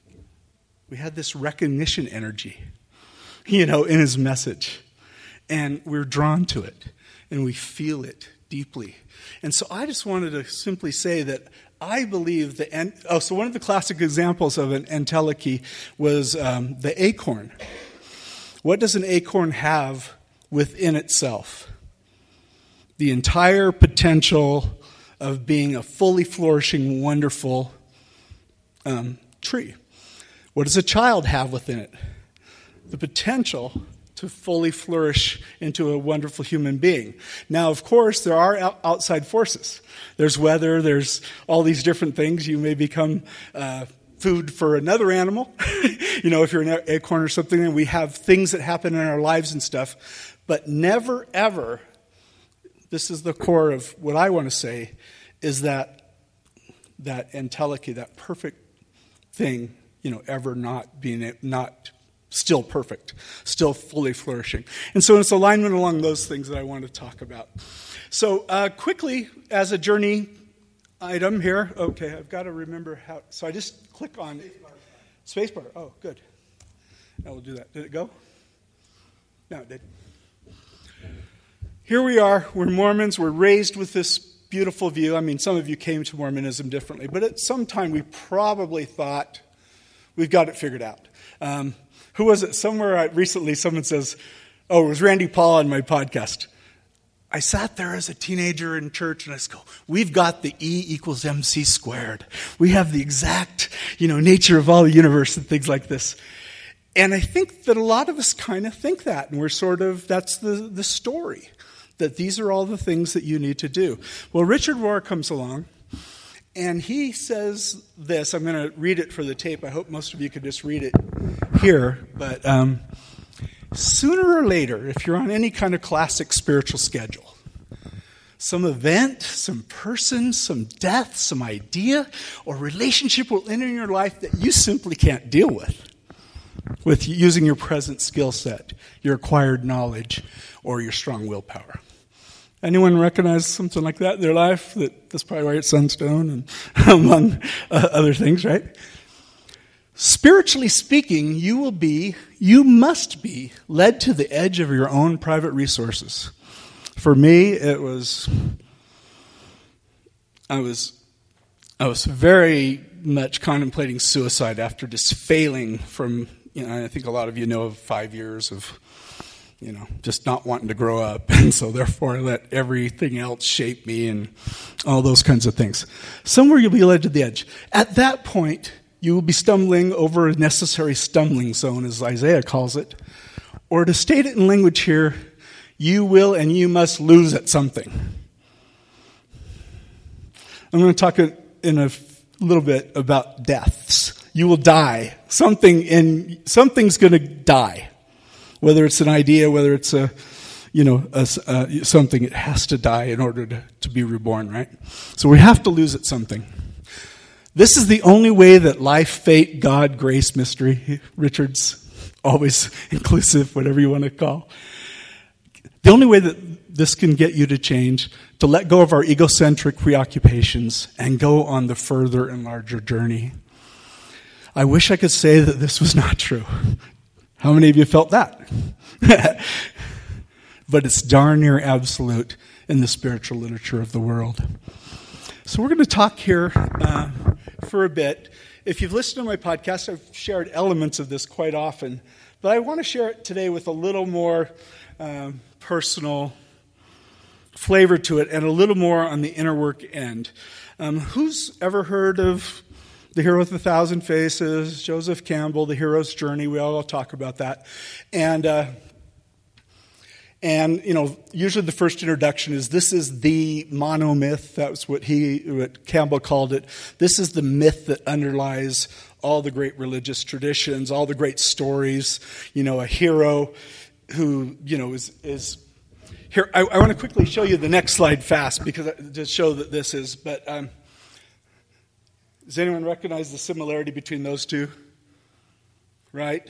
had this recognition energy, in his message. And we're drawn to it, and we feel it deeply. And so I just wanted to simply say that I believe so one of the classic examples of an entelechy was the acorn. What does an acorn have within itself? The entire potential of being a fully flourishing, wonderful tree. What does a child have within it? The potential to fully flourish into a wonderful human being. Now, of course, there are outside forces. There's weather, there's all these different things. You may become food for another animal, if you're an acorn or something, and we have things that happen in our lives and stuff. But never, ever, this is the core of what I want to say, is that entelechy, that perfect thing, ever not still perfect, still fully flourishing. And so it's alignment along those things that I want to talk about. So quickly, as a journey item here, okay, I've got to remember how, so I just click on spacebar. Oh, good. Now we'll do that. Did it go? No, it did. Here we are, we're Mormons, we're raised with this beautiful view. I mean, some of you came to Mormonism differently, but at some time we probably thought, we've got it figured out. Who was it? Somewhere recently someone says, it was Randy Paul on my podcast. I sat there as a teenager in church and I go, we've got the E equals MC squared. We have the exact, nature of all the universe and things like this. And I think that a lot of us kind of think that, and we're that's the story, that these are all the things that you need to do. Well, Richard Rohr comes along, and he says this. I'm going to read it for the tape. I hope most of you could just read it here. But sooner or later, if you're on any kind of classic spiritual schedule, some event, some person, some death, some idea, or relationship will enter your life that you simply can't deal with using your present skill set, your acquired knowledge, or your strong willpower. Anyone recognize something like that in their life? That's probably why it's Sunstone and among other things, right? Spiritually speaking, you must be led to the edge of your own private resources. For me, I was very much contemplating suicide after just failing from, I think a lot of you know of 5 years of, just not wanting to grow up. And so therefore I let everything else shape me and all those kinds of things. Somewhere you'll be led to the edge. At that point, you will be stumbling over a necessary stumbling zone, as Isaiah calls it. Or to state it in language here, you will and you must lose at something. I'm going to talk in a little bit about deaths. You will die. Something's going to die. Whether it's an idea, whether it's something, it has to die in order to be reborn, right? So we have to lose at something. This is the only way that life, fate, God, grace, mystery, Richard's always inclusive, whatever you want to call. The only way that this can get you to change, to let go of our egocentric preoccupations and go on the further and larger journey. I wish I could say that this was not true. How many of you felt that? But it's darn near absolute in the spiritual literature of the world. So we're going to talk here for a bit. If you've listened to my podcast, I've shared elements of this quite often, but I want to share it today with a little more personal flavor to it and a little more on the inner work end. Who's ever heard of The Hero with 1,000 Faces, Joseph Campbell, The Hero's Journey? We all talk about that. And you know, usually the first introduction is, this is the monomyth. That's what Campbell called it. This is the myth that underlies all the great religious traditions, all the great stories. You know, a hero who, you know, is here. I want to quickly show you the next slide fast to show that this is. But does anyone recognize the similarity between those two? Right?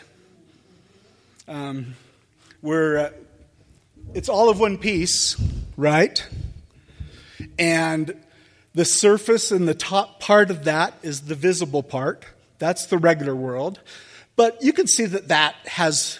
It's all of one piece, right? And the surface and the top part of that is the visible part. That's the regular world. But you can see that has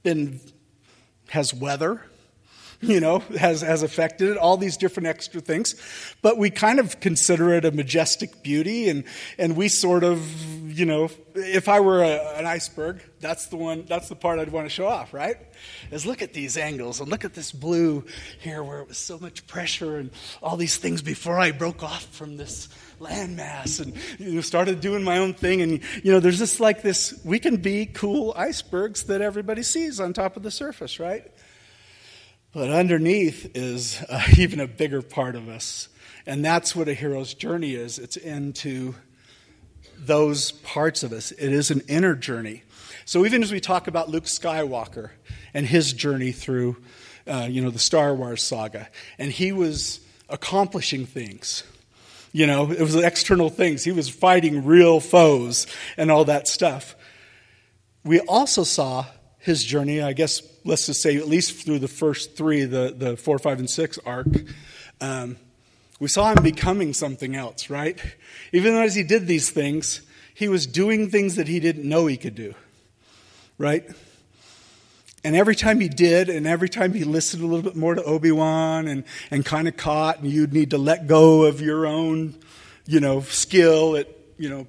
weather, you know, has affected it, all these different extra things. But we kind of consider it a majestic beauty, and we sort of, you know, if I were an iceberg, that's the part I'd want to show off, right? Is look at these angles, and look at this blue here where it was so much pressure and all these things before I broke off from this landmass and, you know, started doing my own thing. And, you know, there's just like this, we can be cool icebergs that everybody sees on top of the surface, right? But underneath is even a bigger part of us. And that's what a hero's journey is. It's into those parts of us. It is an inner journey. So even as we talk about Luke Skywalker and his journey through, the Star Wars saga, and he was accomplishing things. You know, it was external things. He was fighting real foes and all that stuff. We also saw his journey, I guess, let's just say at least through the first three, the 4, 5, and 6 arc. We saw him becoming something else, right? Even though as he did these things, he was doing things that he didn't know he could do, right? And every time he did, and every time he listened a little bit more to Obi-Wan and kind of caught, and you'd need to let go of your own, you know, skill at, you know,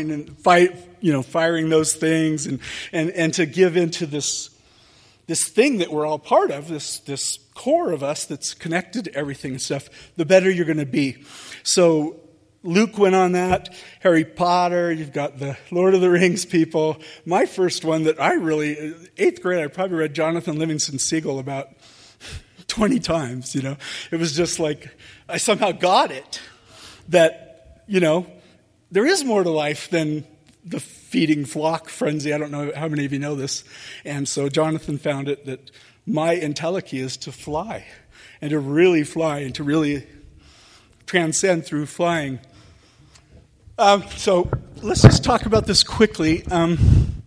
firing those things and to give into this thing that we're all part of, this core of us that's connected to everything and stuff, the better you're going to be. So Luke went on that. Harry Potter, you've got the Lord of the Rings people. My first one that I really, 8th grade, I probably read Jonathan Livingston Seagull about 20 times, you know. It was just like, I somehow got it. That, you know, there is more to life than the feeding flock frenzy. I don't know how many of you know this. And so Jonathan found it that my entelechy is to fly, and to really fly, and to really transcend through flying. So let's just talk about this quickly. The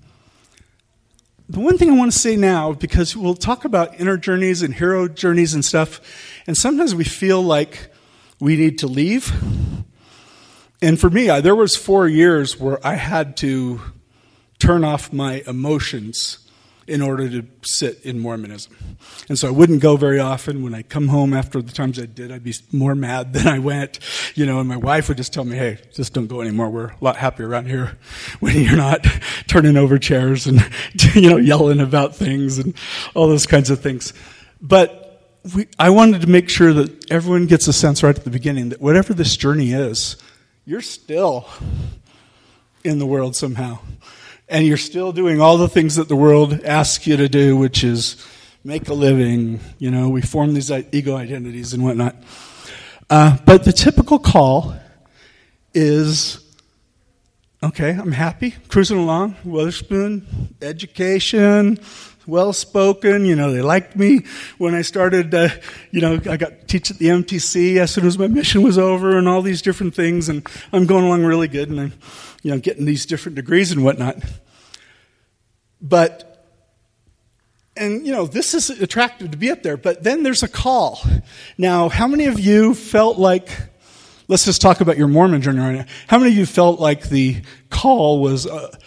one thing I want to say now, because we'll talk about inner journeys and hero journeys and stuff, and sometimes we feel like we need to leave. And for me, there was 4 years where I had to turn off my emotions in order to sit in Mormonism. And so I wouldn't go very often. When I come home after the times I did, I'd be more mad than I went. You know, and my wife would just tell me, hey, just don't go anymore. We're a lot happier around here when you're not turning over chairs and, you know, yelling about things and all those kinds of things. But I wanted to make sure that everyone gets a sense right at the beginning that whatever this journey is, you're still in the world somehow. And you're still doing all the things that the world asks you to do, which is make a living. You know, we form these ego identities and whatnot. But the typical call is, okay, I'm happy, cruising along, Witherspoon, education, well-spoken. You know, they liked me when I started, I got to teach at the MTC as soon as my mission was over and all these different things. And I'm going along really good, and I'm, getting these different degrees and whatnot. And, this is attractive to be up there, but then there's a call. Now, how many of you felt like, let's just talk about your Mormon journey right now. How many of you felt like the call was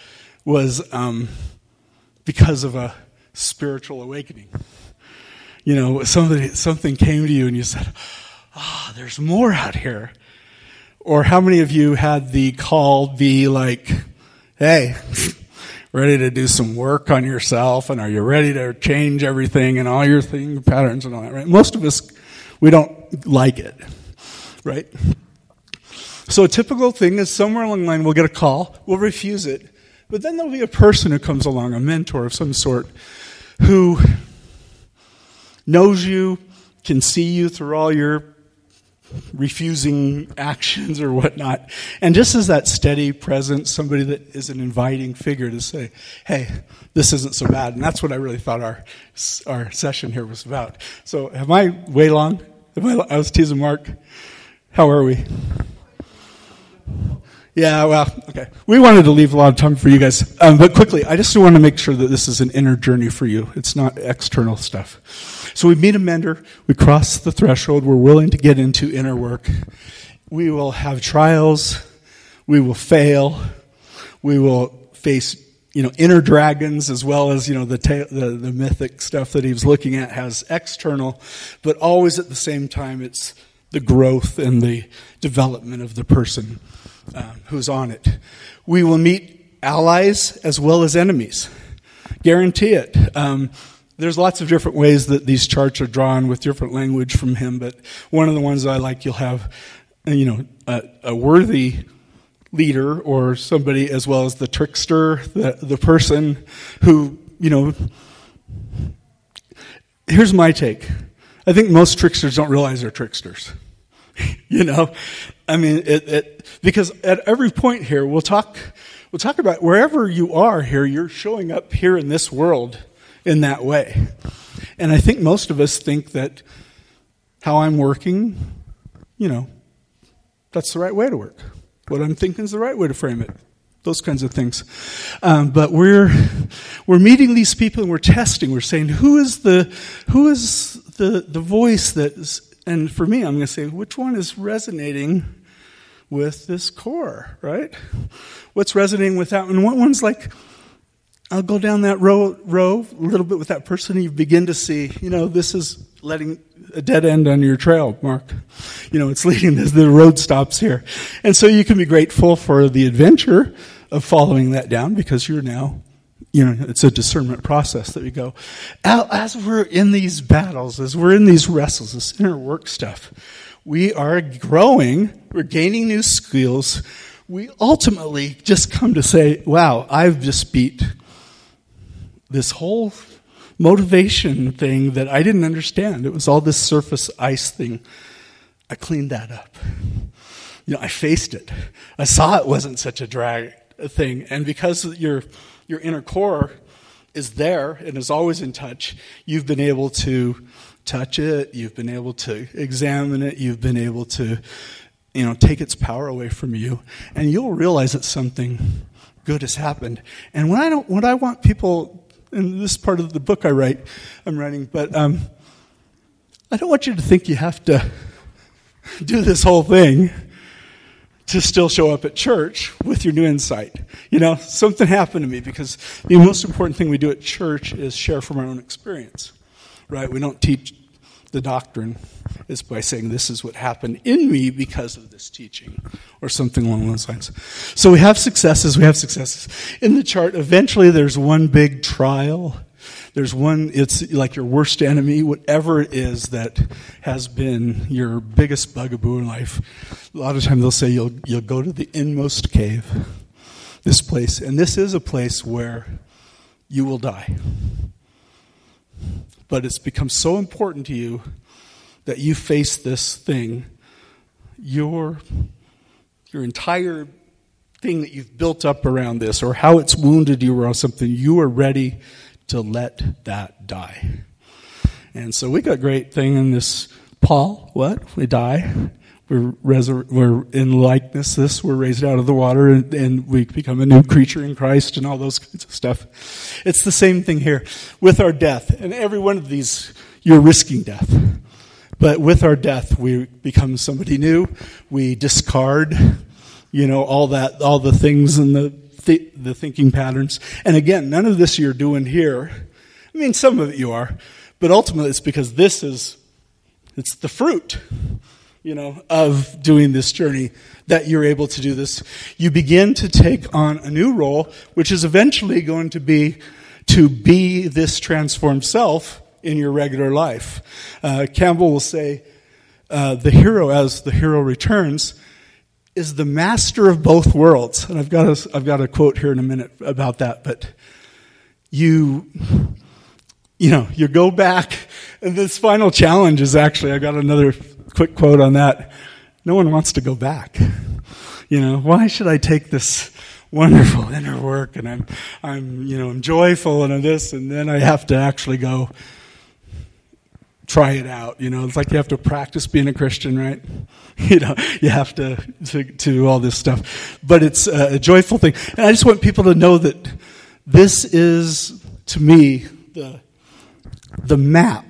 because of a spiritual awakening? Something came to you and you said, there's more out here. Or how many of you had the call be like, hey, ready to do some work on yourself, and are you ready to change everything and all your patterns and all that, right? Most of us, we don't like it, right? So a typical thing is somewhere along the line we'll get a call, we'll refuse it, but then there'll be a person who comes along, a mentor of some sort, who knows you, can see you through all your refusing actions or whatnot, and just as that steady presence, somebody that is an inviting figure to say, hey, this isn't so bad. And that's what I really thought our session here was about. So am I way long? I was teasing Mark. How are we? Yeah, well, okay. We wanted to leave a lot of time for you guys. But quickly, I just want to make sure that this is an inner journey for you. It's not external stuff. So we meet a mender. We cross the threshold. We're willing to get into inner work. We will have trials. We will fail. We will face, inner dragons, as well as, the mythic stuff that he was looking at has external. But always at the same time, it's the growth and the development of the person who's on it. We will meet allies as well as enemies. Guarantee it. There's lots of different ways that these charts are drawn with different language from him, but one of the ones I like, you'll have, a worthy leader or somebody as well as the trickster, the person who, here's my take. I think most tricksters don't realize they're tricksters. Because at every point here, we'll talk about wherever you are here, you're showing up here in this world in that way. And I think most of us think that how I'm working, that's the right way to work. What I'm thinking is the right way to frame it. Those kinds of things. But we're meeting these people and we're testing. We're saying, who is the voice that is. And for me, I'm going to say, which one is resonating with this core, right? What's resonating with that one? What one's like, I'll go down that row a little bit with that person, and you begin to see, this is letting a dead end on your trail, Mark. It's leading, the road stops here. And so you can be grateful for the adventure of following that down because you're now, it's a discernment process that we go. As we're in these battles, as we're in these wrestles, this inner work stuff, we are growing, we're gaining new skills. We ultimately just come to say, wow, I've just beat this whole motivation thing that I didn't understand. It was all this surface ice thing. I cleaned that up. I faced it. I saw it wasn't such a drag thing. And because your inner core is there and is always in touch, you've been able to touch it, you've been able to examine it, you've been able to, take its power away from you, and you'll realize that something good has happened. And what I want people, and this is part of the book I'm writing, but I don't want you to think you have to do this whole thing to still show up at church with your new insight. Something happened to me, because the most important thing we do at church is share from our own experience, right? We don't teach the doctrine. It's by saying this is what happened in me because of this teaching or something along those lines. So we have successes. In the chart, eventually there's one big trial. There's one, it's like your worst enemy, whatever it is that has been your biggest bugaboo in life. A lot of times they'll say you'll go to the inmost cave, this place. And this is a place where you will die. But it's become so important to you that you face this thing. Your entire thing that you've built up around this, or how it's wounded you or something, you are ready to let that die. And so we got a great thing in this, Paul, what? We die. we're in likeness. We're raised out of the water, and we become a new creature in Christ, and all those kinds of stuff. It's the same thing here with our death. And every one of these, you're risking death. But with our death, we become somebody new. We discard, all the things and the thinking patterns. And again, none of this you're doing here. I mean, some of it you are, but ultimately it's because it's the fruit, of doing this journey that you're able to do this. You begin to take on a new role, which is eventually going to be this transformed self in your regular life. Campbell will say, the hero, as the hero returns, is the master of both worlds. And I've got a quote here in a minute about that, but you go back, and this final challenge is actually, I got another quick quote on that. No one wants to go back. Why should I take this wonderful inner work, and I'm joyful and this, and then I have to actually go try it out. It's like you have to practice being a Christian, right? You have to do all this stuff. But it's a joyful thing. And I just want people to know that this is, to me, the map.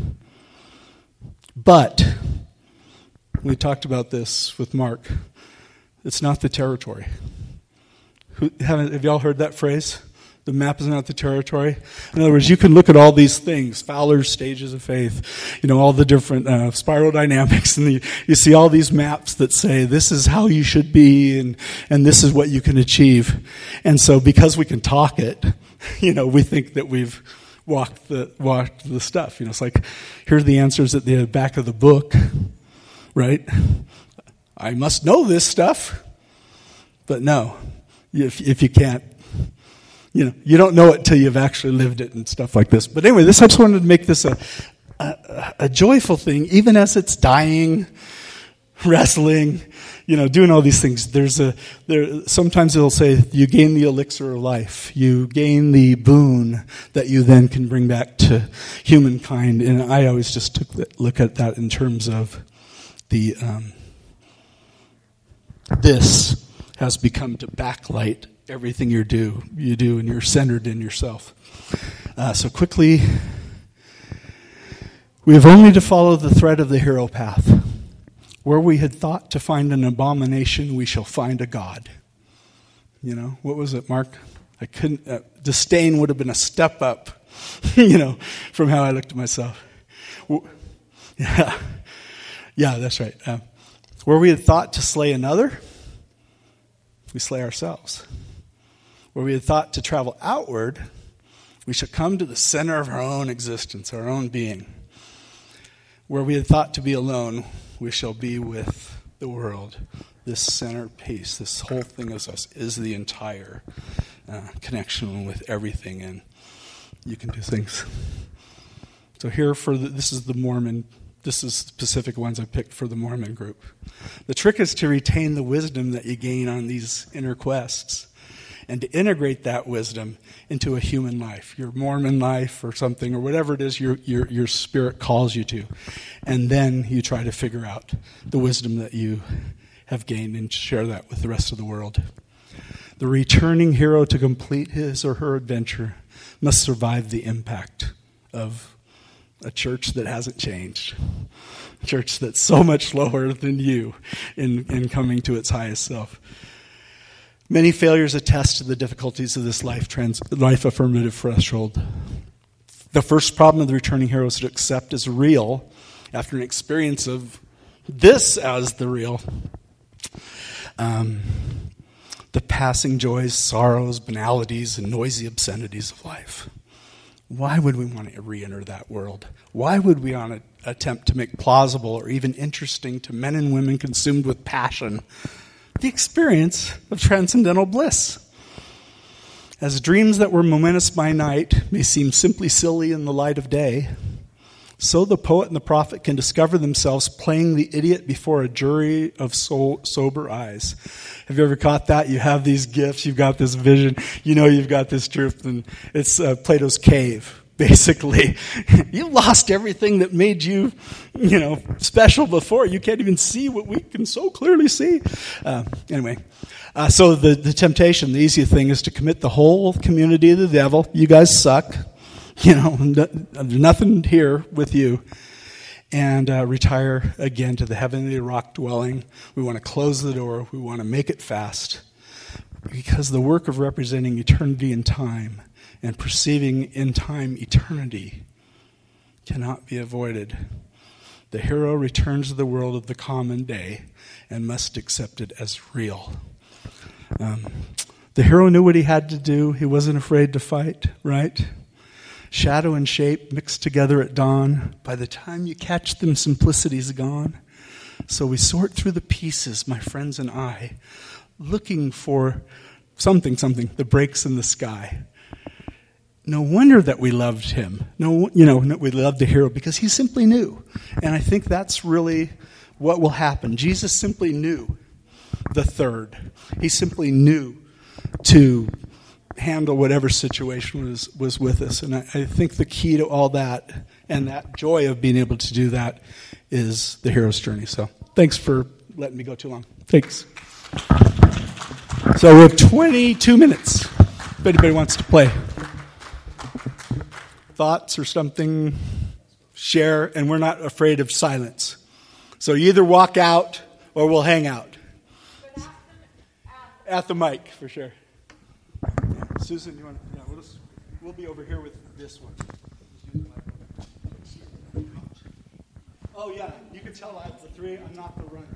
But we talked about this with Mark. It's not the territory. Have y'all heard that phrase? The map is not the territory. In other words, you can look at all these things, Fowler's stages of faith, all the different spiral dynamics, and you see all these maps that say this is how you should be, and this is what you can achieve. And so because we can talk it, we think that we've walked the stuff. It's like, here are the answers at the back of the book, right? I must know this stuff. But no, if you can't, you don't know it till you've actually lived it and stuff like this. But anyway, I just wanted to make this a joyful thing, even as it's dying, wrestling, doing all these things. Sometimes it'll say you gain the elixir of life. You gain the boon that you then can bring back to humankind. And I always just look at that in terms of this has become to backlight everything you do, and you're centered in yourself. So quickly, we have only to follow the thread of the hero path. Where we had thought to find an abomination, we shall find a God. What was it, Mark? I couldn't. Disdain would have been a step up, from how I looked at myself. Yeah, that's right. Where we had thought to slay another, we slay ourselves. Where we had thought to travel outward, we shall come to the center of our own existence, our own being. Where we had thought to be alone, we shall be with the world. This center piece, this whole thing is us, is the entire connection with everything, and you can do things. So here this is the Mormon. This is specific ones I picked for the Mormon group. The trick is to retain the wisdom that you gain on these inner quests, and to integrate that wisdom into a human life, your Mormon life or something, or whatever it is your spirit calls you to. And then you try to figure out the wisdom that you have gained and share that with the rest of the world. The returning hero, to complete his or her adventure, must survive the impact of a church that hasn't changed, a church that's so much lower than you in coming to its highest self. Many failures attest to the difficulties of this life affirmative threshold. The first problem of the returning hero is to accept as real, after an experience of this as the real, the passing joys, sorrows, banalities, and noisy obscenities of life. Why would we want to re-enter that world? Why would we want to attempt to make plausible or even interesting to men and women consumed with passion the experience of transcendental bliss? As dreams that were momentous by night may seem simply silly in the light of day, so the poet and the prophet can discover themselves playing the idiot before a jury of sober eyes. Have you ever caught that? You have these gifts, you've got this vision, you've got this truth, and it's Plato's cave. basically. You lost everything that made you, special before. You can't even see what we can so clearly see. Anyway, so the temptation, the easy thing is to commit the whole community to the devil. You guys suck. There's nothing here with you. And retire again to the heavenly rock dwelling. We want to close the door. We want to make it fast. Because the work of representing eternity in time and perceiving in time eternity cannot be avoided. The hero returns to the world of the common day and must accept it as real. The hero knew what he had to do. He wasn't afraid to fight, right? Shadow and shape mixed together at dawn. By the time you catch them, simplicity's gone. So we sort through the pieces, my friends and I, looking for something that breaks in the sky. No wonder that we loved him. We loved the hero because he simply knew. And I think that's really what will happen. Jesus simply knew the third. He simply knew to handle whatever situation was with us. And I think the key to all that and that joy of being able to do that is the hero's journey. So thanks for letting me go too long. Thanks. So we have 22 minutes if anybody wants to play. Thoughts or something, share, and we're not afraid of silence. So you either walk out or we'll hang out. At the mic, for sure. Susan, you want to? Yeah, we'll be over here with this one. Oh yeah, you can tell I have the three. I'm not the runner.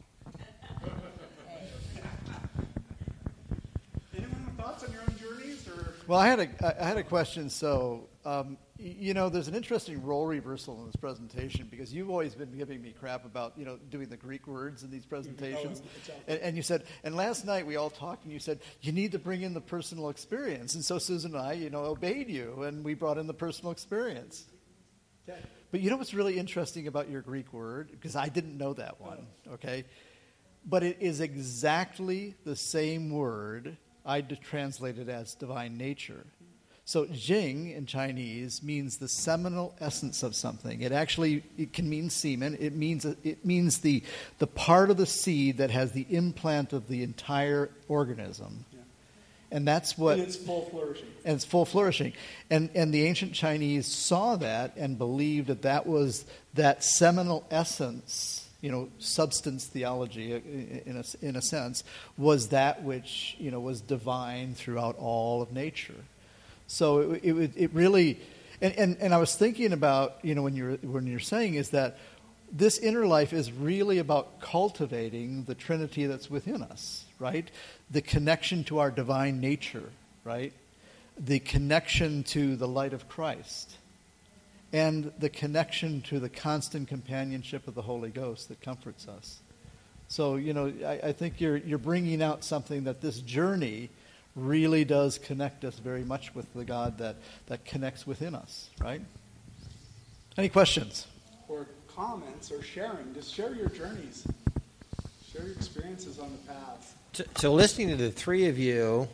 Anyone have thoughts on your own journeys? Or? Well, I had a question. So, there's an interesting role reversal in this presentation because you've always been giving me crap about, doing the Greek words in these presentations. And you said, and last night we all talked and you said, you need to bring in the personal experience. And so Susan and I, obeyed you and we brought in the personal experience. Okay. But what's really interesting about your Greek word, because I didn't know that one, okay? But it is exactly the same word I translated as divine nature. So Jing in Chinese means the seminal essence of something. It can mean semen. It means the part of the seed that has the implant of the entire organism. Yeah. And that's what. And it's full flourishing. And it's full flourishing. And the ancient Chinese saw that and believed that was that seminal essence. Substance theology, in a sense, was that which was divine throughout all of nature. So it really, and I was thinking about when you're saying is that this inner life is really about cultivating the Trinity that's within us, right? The connection to our divine nature, right? The connection to the light of Christ. And the connection to the constant companionship of the Holy Ghost that comforts us. So, I think you're bringing out something that this journey really does connect us very much with the God that connects within us, right? Any questions? Or comments or sharing. Just share your journeys. Share your experiences on the path. So listening to the three of you,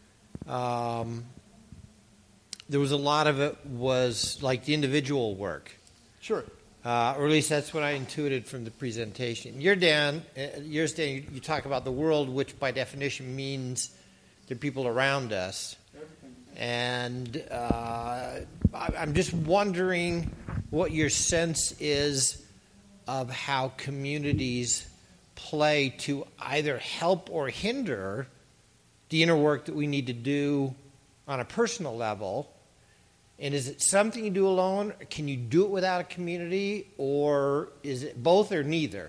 there was a lot of it was like the individual work. Sure. Or at least that's what I intuited from the presentation. Yours, Dan, you talk about the world, which by definition means the people around us. And I'm just wondering what your sense is of how communities play to either help or hinder the inner work that we need to do on a personal level. And is it something you do alone? Can you do it without a community? Or is it both or neither?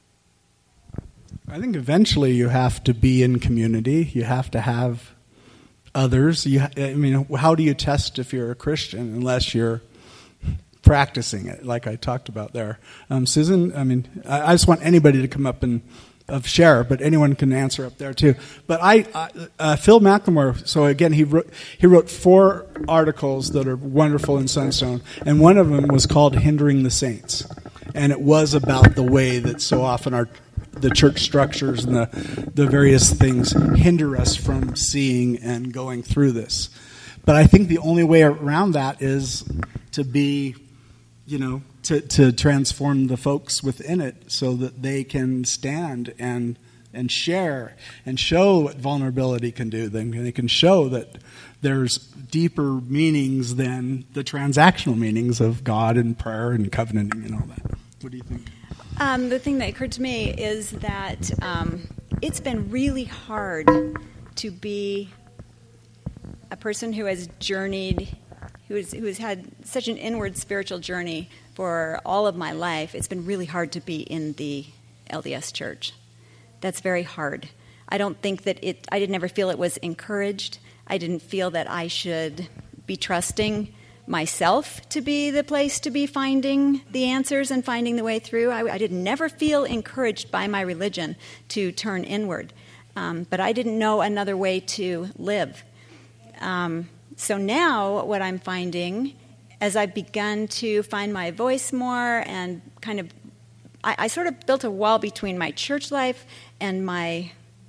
I think eventually you have to be in community. You have to have others. How do you test if you're a Christian unless you're practicing it, like I talked about there? Susan, I just want anybody to come up and share, but anyone can answer up there too. But Phil McLemore, so again, he wrote 4 articles that are wonderful in Sunstone, and one of them was called Hindering the Saints. And it was about the way that so often the church structures and the various things hinder us from seeing and going through this. But I think the only way around that is to be, to transform the folks within it so that they can stand and share and show what vulnerability can do. They can show that there's deeper meanings than the transactional meanings of God and prayer and covenanting and all that. What do you think? The thing that occurred to me is that it's been really hard to be a person who has journeyed, who has had such an inward spiritual journey for all of my life. It's been really hard to be in the LDS Church. That's very hard. I don't think that I didn't ever feel it was encouraged. I didn't feel that I should be trusting myself to be the place to be finding the answers and finding the way through. I did never feel encouraged by my religion to turn inward. But I didn't know another way to live. So now what I'm finding, as I've begun to find my voice more and kind of, I sort of built a wall between my church life and my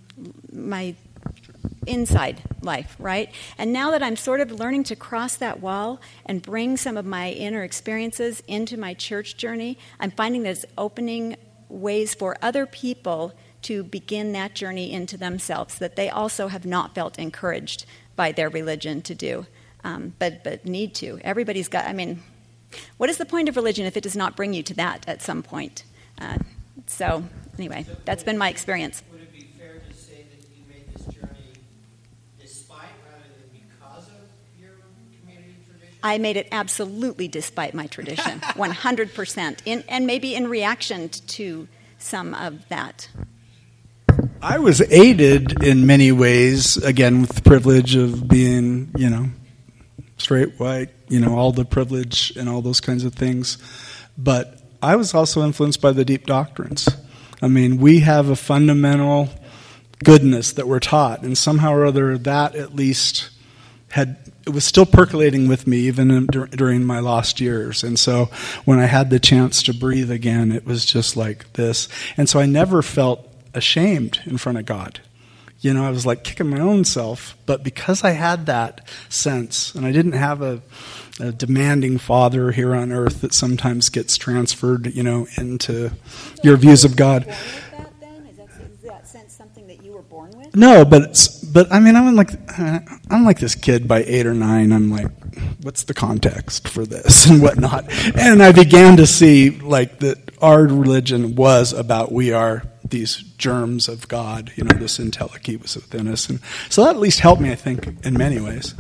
inside life, right? And now that I'm sort of learning to cross that wall and bring some of my inner experiences into my church journey, I'm finding that it's opening ways for other people to begin that journey into themselves that they also have not felt encouraged by their religion to do, but need to. Everybody's got, what is the point of religion if it does not bring you to that at some point? So anyway, that's been my experience. Would it be fair to say that you made this journey despite rather than because of your community tradition? I made it absolutely despite my tradition, 100%, and maybe in reaction to some of that. I was aided in many ways, again, with the privilege of being, straight, white, all the privilege and all those kinds of things. But I was also influenced by the deep doctrines. We have a fundamental goodness that we're taught, and somehow or other that at least it was still percolating with me even during my lost years. And so when I had the chance to breathe again, it was just like this. And so I never felt ashamed in front of God. I was like kicking my own self, but because I had that sense, and I didn't have a demanding father here on earth that sometimes gets transferred, into your views of God. Is that sense something that you were born with? No, but I'm like this kid by 8 or 9. I'm like, what's the context for this and whatnot? And I began to see that our religion was about we are these germs of God, this entelechy was within us. And so that at least helped me, I think, in many ways.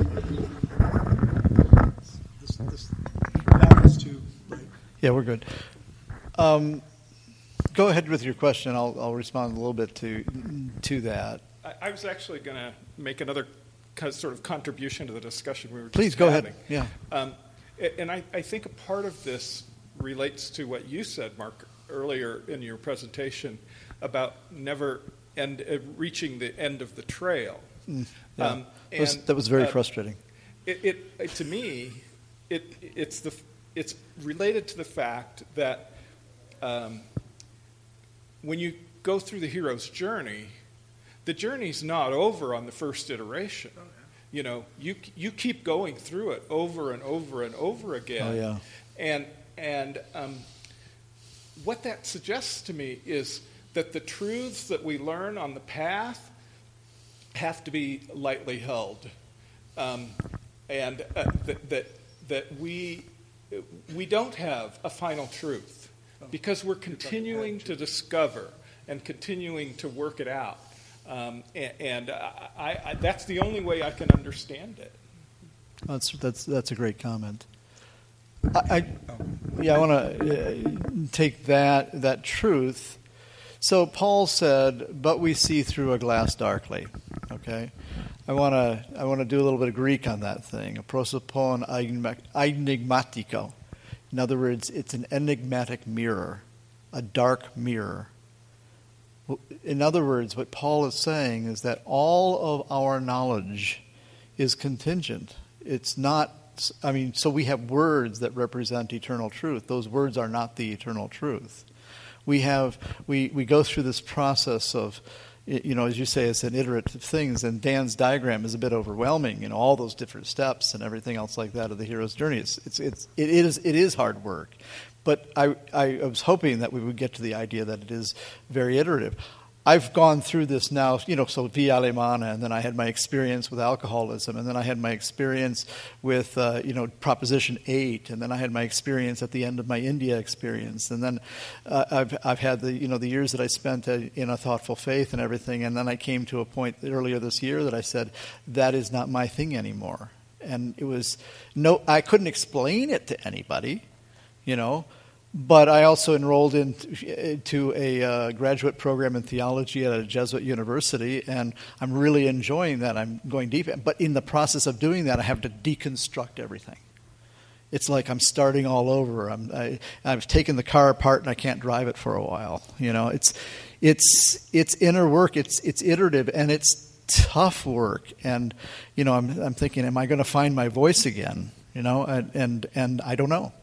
That was too, right? Yeah, we're good. Go ahead with your question. I'll respond a little bit to that. I was actually going to make another sort of contribution to the discussion we were just Please, go having. ahead. Yeah. And I think a part of this relates to what you said, Mark, earlier in your presentation about never reaching the end of the trail. Yeah. That was very frustrating. To me, it's related to the fact that when you go through the hero's journey, the journey's not over on the first iteration. You keep going through it over and over and over again. Oh, yeah. And what that suggests to me is that the truths that we learn on the path have to be lightly held, and that we don't have a final truth because we're continuing to discover and continuing to work it out, and that's the only way I can understand it. That's a great comment. I want to take that truth. So Paul said, "But we see through a glass darkly." Okay, I want to do a little bit of Greek on that thing. Prosopon enigmatiko. In other words, it's an enigmatic mirror, a dark mirror. In other words, what Paul is saying is that all of our knowledge is contingent. It's not. So we have words that represent eternal truth. Those words are not the eternal truth. We go through this process of, as you say, it's an iterative things, and Dan's diagram is a bit overwhelming, all those different steps and everything else like that of the hero's journey. It is hard work, but I was hoping that we would get to the idea that it is very iterative. I've gone through this now, so Via Alemana, and then I had my experience with alcoholism, and then I had my experience with, Proposition 8, and then I had my experience at the end of my India experience, and then I've had the years that I spent in a thoughtful faith and everything, and then I came to a point earlier this year that I said, that is not my thing anymore. And it was, I couldn't explain it to anybody, But I also enrolled into a graduate program in theology at a Jesuit university, and I'm really enjoying that. I'm going deep. But in the process of doing that, I have to deconstruct everything. It's like I'm starting all over. I've taken the car apart, and I can't drive it for a while. It's inner work. It's iterative, and it's tough work. And I'm thinking, am I going to find my voice again? And I don't know.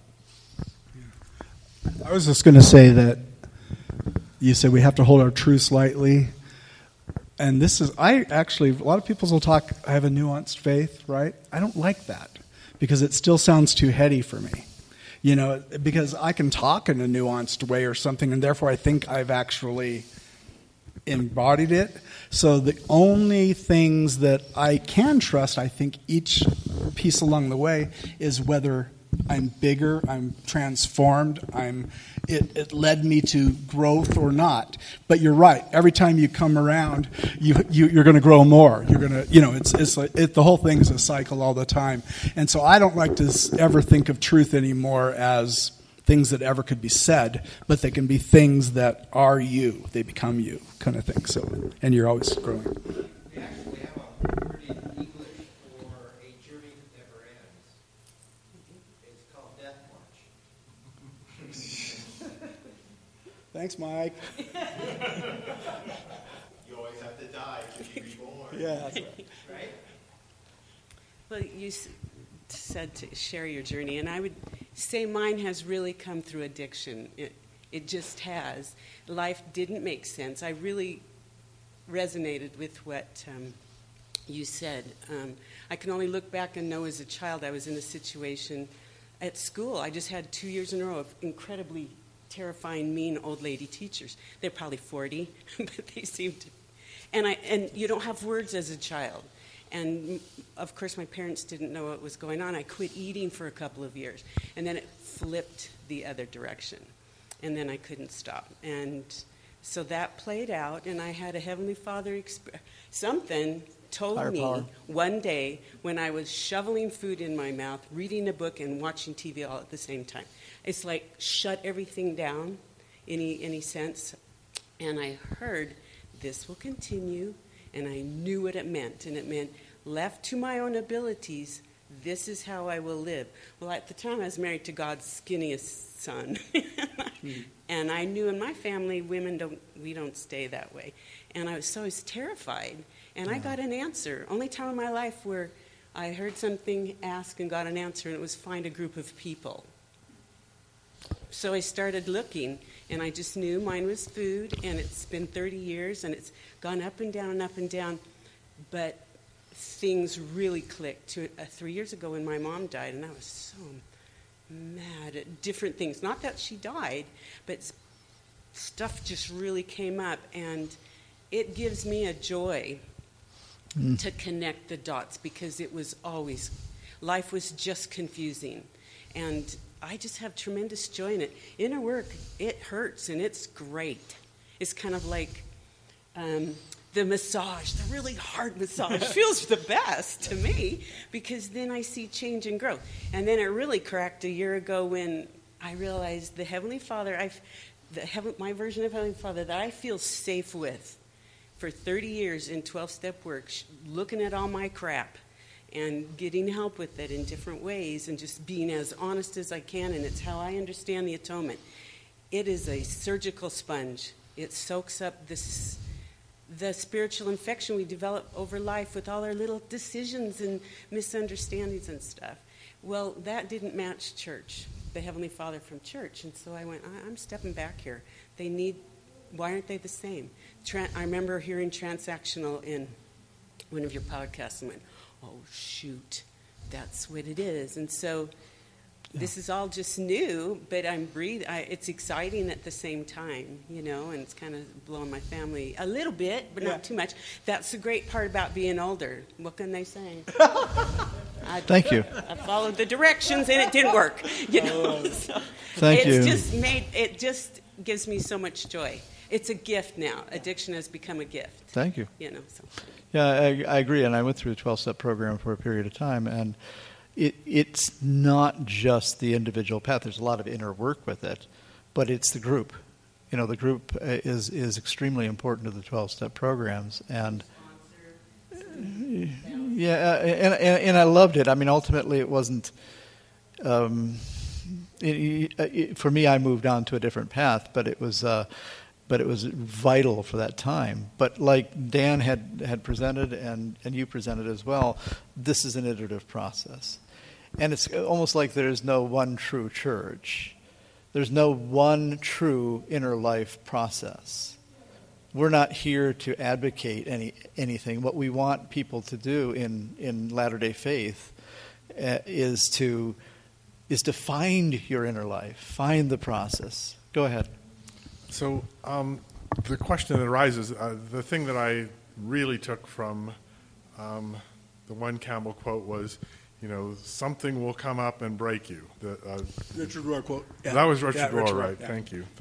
I was just going to say that you said we have to hold our truths lightly. And a lot of people will talk, I have a nuanced faith, right? I don't like that because it still sounds too heady for me. Because I can talk in a nuanced way or something, and therefore I think I've actually embodied it. So the only things that I can trust, I think, each piece along the way is whether I'm bigger, I'm transformed, it led me to growth or not. But you're right. Every time you come around, you're going to grow more. You're going to, it's like the whole thing is a cycle all the time. And so I don't like to ever think of truth anymore as things that ever could be said, but they can be things that are you. They become you, kind of thing. So, and you're always growing. We actually have a word in English for a journey that never ends. It's called Death March. Thanks, Mike. You always have to die to be reborn. Yeah, that's right. Right? Well, you said to share your journey, and I would say mine has really come through addiction. It just has. Life didn't make sense. I really resonated with what you said. I can only look back and know as a child I was in a situation at school. I just had 2 years in a row of incredibly terrifying, mean old lady teachers. They're probably 40, but they seemed to. And you don't have words as a child. And, of course, my parents didn't know what was going on. I quit eating for a couple of years. And then it flipped the other direction. And then I couldn't stop. And so that played out, and I had a Heavenly Father something told Higher me power. one day when I was shoveling food in my mouth, reading a book, and watching TV all at the same time. It's like shut everything down, any sense. And I heard, this will continue. And I knew what it meant. And it meant, left to my own abilities, this is how I will live. Well, at the time, I was married to God's skinniest son. And I knew in my family, women don't stay that way. And I was terrified. And I got an answer. Only time in my life where I heard something, asked, and got an answer, and it was find a group of people. So I started looking, and I just knew mine was food, and it's been 30 years, and it's gone up and down and up and down. But things really clicked 3 years ago when my mom died, and I was so mad at different things. Not that she died, but stuff just really came up, and it gives me a joy to connect the dots because it was always, life was just confusing. And I just have tremendous joy in it. Inner work, it hurts, and it's great. It's kind of like the massage, the really hard massage feels the best to me because then I see change and growth. And then it really cracked a year ago when I realized the Heavenly Father, my version of Heavenly Father that I feel safe with for 30 years in 12-step work, looking at all my crap and getting help with it in different ways and just being as honest as I can, and it's how I understand the atonement. It is a surgical sponge. It soaks up the spiritual infection we develop over life with all our little decisions and misunderstandings and stuff. Well, that didn't match church, the Heavenly Father from church, and so I went, I'm stepping back here. They need why aren't they the same? I remember hearing transactional in one of your podcasts and went, oh, shoot, that's what it is. And so this is all just new, but I'm breathing. It's exciting at the same time, and it's kind of blowing my family a little bit, but not too much. That's the great part about being older. What can they say? Thank you. I followed the directions and it didn't work. So Thank you. It just gives me so much joy. It's a gift now. Addiction has become a gift. Thank you. So. Yeah, I agree, and I went through a 12-step program for a period of time, and it's not just the individual path. There's a lot of inner work with it, but it's the group. The group is extremely important to the 12-step programs, and and I loved it. I mean, ultimately, it wasn't. For me, I moved on to a different path, but it was vital for that time. But like Dan had presented, and you presented as well, this is an iterative process. And it's almost like there's no one true church. There's no one true inner life process. We're not here to advocate anything. What we want people to do in Latter-day Faith is to find your inner life, find the process. Go ahead. So the question that arises, the thing that I really took from the one Campbell quote was, something will come up and break you. Richard Rohr quote. Yeah. That was Richard Rohr, right? Yeah. Thank you.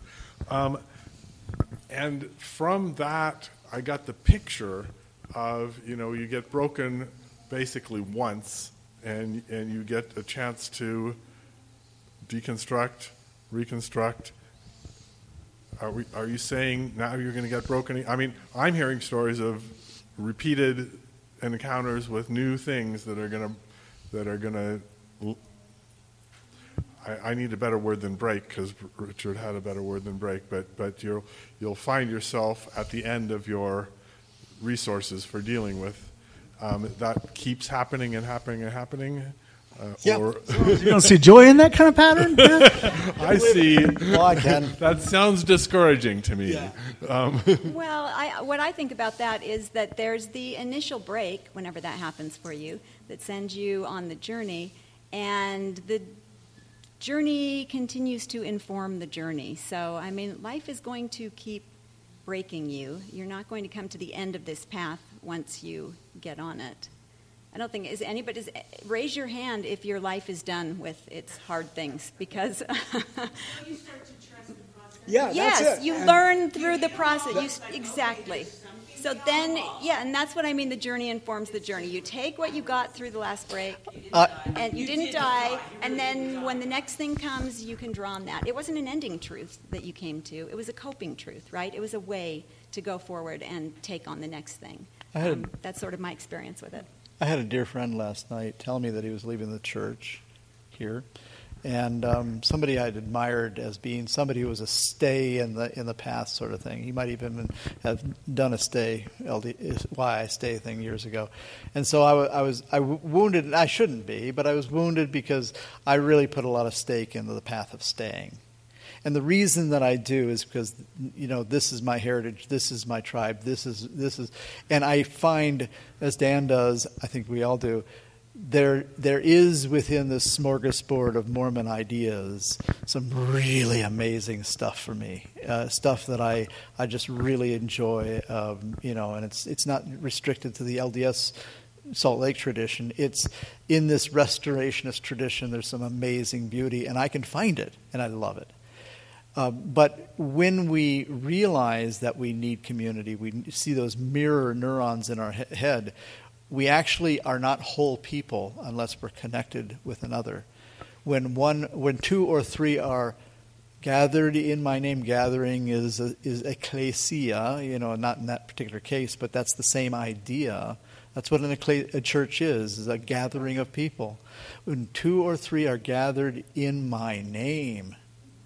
And from that, I got the picture of, you get broken basically once, and you get a chance to deconstruct, reconstruct. Are you saying now you're going to get broken? I mean, I'm hearing stories of repeated encounters with new things that are going to. I need a better word than break, because Richard had a better word than break. But you'll find yourself at the end of your resources for dealing with that keeps happening and happening and happening. You don't see joy in that kind of pattern? I see. Well, I can. That sounds discouraging to me. Yeah. What I think about that is that there's the initial break, whenever that happens for you, that sends you on the journey, and the journey continues to inform the journey. So, I mean, life is going to keep breaking you. You're not going to come to the end of this path once you get on it. I don't think, raise your hand if your life is done with its hard things, because You start to trust the process. Yeah, yes, that's it. you learn through the process. Exactly. So then, and that's what I mean, the journey informs the journey. You take what you got through the last break, and you didn't die, and then when the next thing comes, you can draw on that. It wasn't an ending truth that you came to. It was a coping truth, right? It was a way to go forward and take on the next thing. That's sort of my experience with it. I had a dear friend last night tell me that he was leaving the church here, and somebody I'd admired as being somebody who was a stay in the path sort of thing. He might even have done a stay, why I stay thing years ago, and so I was wounded. I shouldn't be, but I was wounded because I really put a lot of stake into the path of staying. And the reason that I do is because, this is my heritage, this is my tribe, this is, and I find, as Dan does, I think we all do, there is within this smorgasbord of Mormon ideas some really amazing stuff for me, stuff that I just really enjoy, and it's not restricted to the LDS Salt Lake tradition. It's in this restorationist tradition. There's some amazing beauty, and I can find it, and I love it. But when we realize that we need community, we see those mirror neurons in our head, we actually are not whole people unless we're connected with another. When two or three are gathered in my name, gathering is ecclesia, not in that particular case, but that's the same idea. That's what a church is a gathering of people. When two or three are gathered in my name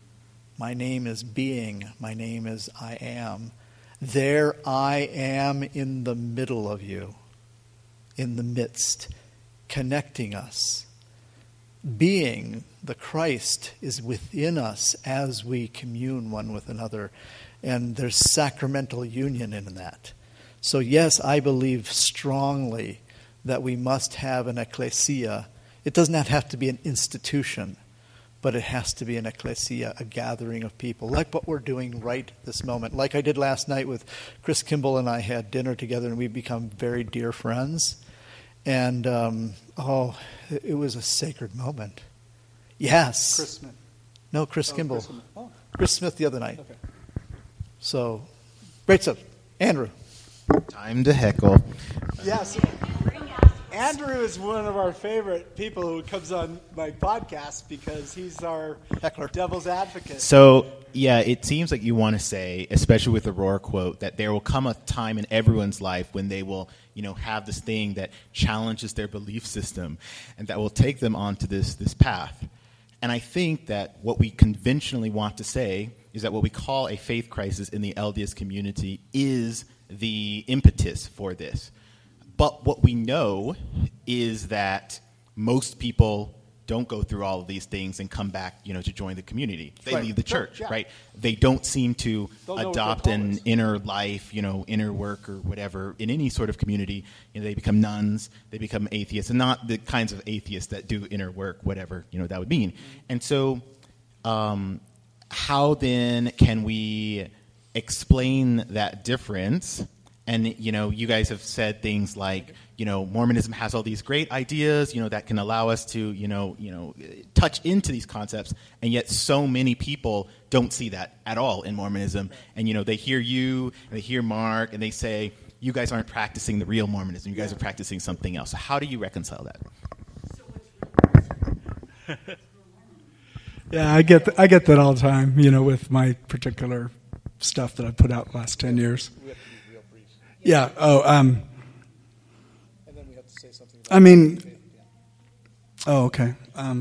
is being. My name is I am. There I am in the middle of you, in the midst, connecting us. being, the Christ, is within us as we commune one with another. And there's sacramental union in that. So yes, I believe strongly that we must have an ecclesia. It does not have to be an institution, but it has to be an ecclesia, a gathering of people, like what we're doing right this moment. Like I did last night with Chris Kimball, and I had dinner together, and we've become very dear friends. And, it was a sacred moment. Yes. Chris Smith. No, Chris Kimball. Chris Smith. Oh. Chris Smith the other night. Okay. So, great stuff. Andrew. Time to heckle. Yes. Andrew is one of our favorite people who comes on my podcast because he's our Heckler. devil's advocate. So, yeah, it seems like you want to say, especially with the Rohr quote, that there will come a time in everyone's life when they will, have this thing that challenges their belief system and that will take them onto this path. And I think that what we conventionally want to say is that what we call a faith crisis in the LDS community is the impetus for this. But what we know is that most people don't go through all of these things and come back, to join the community. They Right. leave the church, Sure, yeah. right? They don't seem to Don't know what adopt their call an is. inner life, inner work or whatever in any sort of community. They become nuns, they become atheists, and not the kinds of atheists that do inner work, whatever, that would mean. And so how then can we explain that difference? And, you guys have said things like, Mormonism has all these great ideas, that can allow us to, touch into these concepts. And yet so many people don't see that at all in Mormonism. And, they hear you, and they hear Mark, and they say, you guys aren't practicing the real Mormonism. You guys are practicing something else. So how do you reconcile that? Yeah, I get that all the time, with my particular stuff that I put out the last 10 years. We have to be real brief. Yeah. And then we have to say something about I mean, faith again. oh, okay.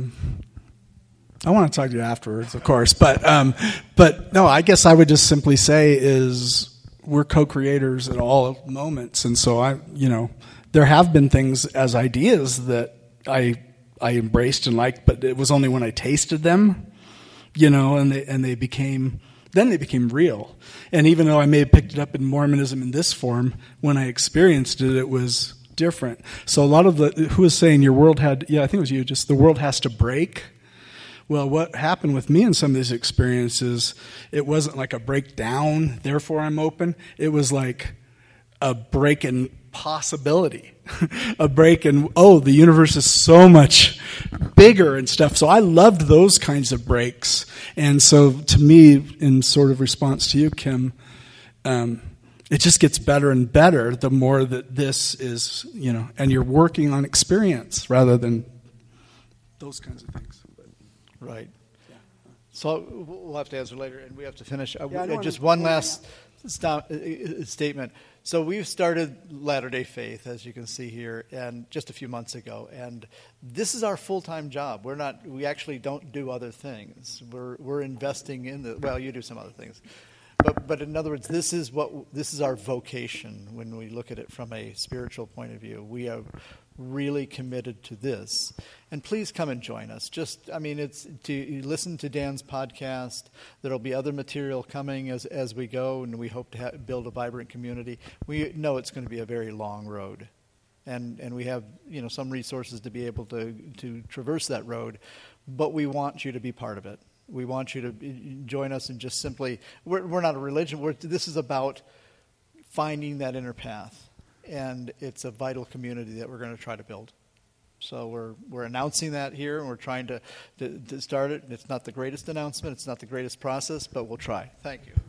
I want to talk to you afterwards, of course, but no, I guess I would just simply say is we're co-creators at all moments, and so there have been things as ideas that I embraced and liked, but it was only when I tasted them, and they became real. And even though I may have picked it up in Mormonism in this form, when I experienced it, it was different. So a lot of who was saying your world I think it was you, just the world has to break. Well, what happened with me in some of these experiences, it wasn't like a breakdown, therefore I'm open. It was like a break in possibility, a break in, the universe is so much bigger and stuff. So I loved those kinds of breaks. And so to me, in sort of response to you, Kim, it just gets better and better the more that this is, and you're working on experience rather than those kinds of things. Right. So we'll have to answer later, and we have to finish. Yeah, Just one last statement. So we've started Latter-day Faith, as you can see here, and just a few months ago, and this is our full-time job. We actually don't do other things. We're investing in you do some other things. But in other words, this is our vocation when we look at it from a spiritual point of view. We are really committed to this. And please come and join us. It's to listen to Dan's podcast. There'll be other material coming as we go, and we hope to build a vibrant community. We know it's going to be a very long road. And we have, some resources to be able to traverse that road, but we want you to be part of it. We want you to join us and just simply, we're not a religion. This is about finding that inner path. And it's a vital community that we're going to try to build. So we're announcing that here, and we're trying to start it. It's not the greatest announcement. It's not the greatest process, but we'll try. Thank you.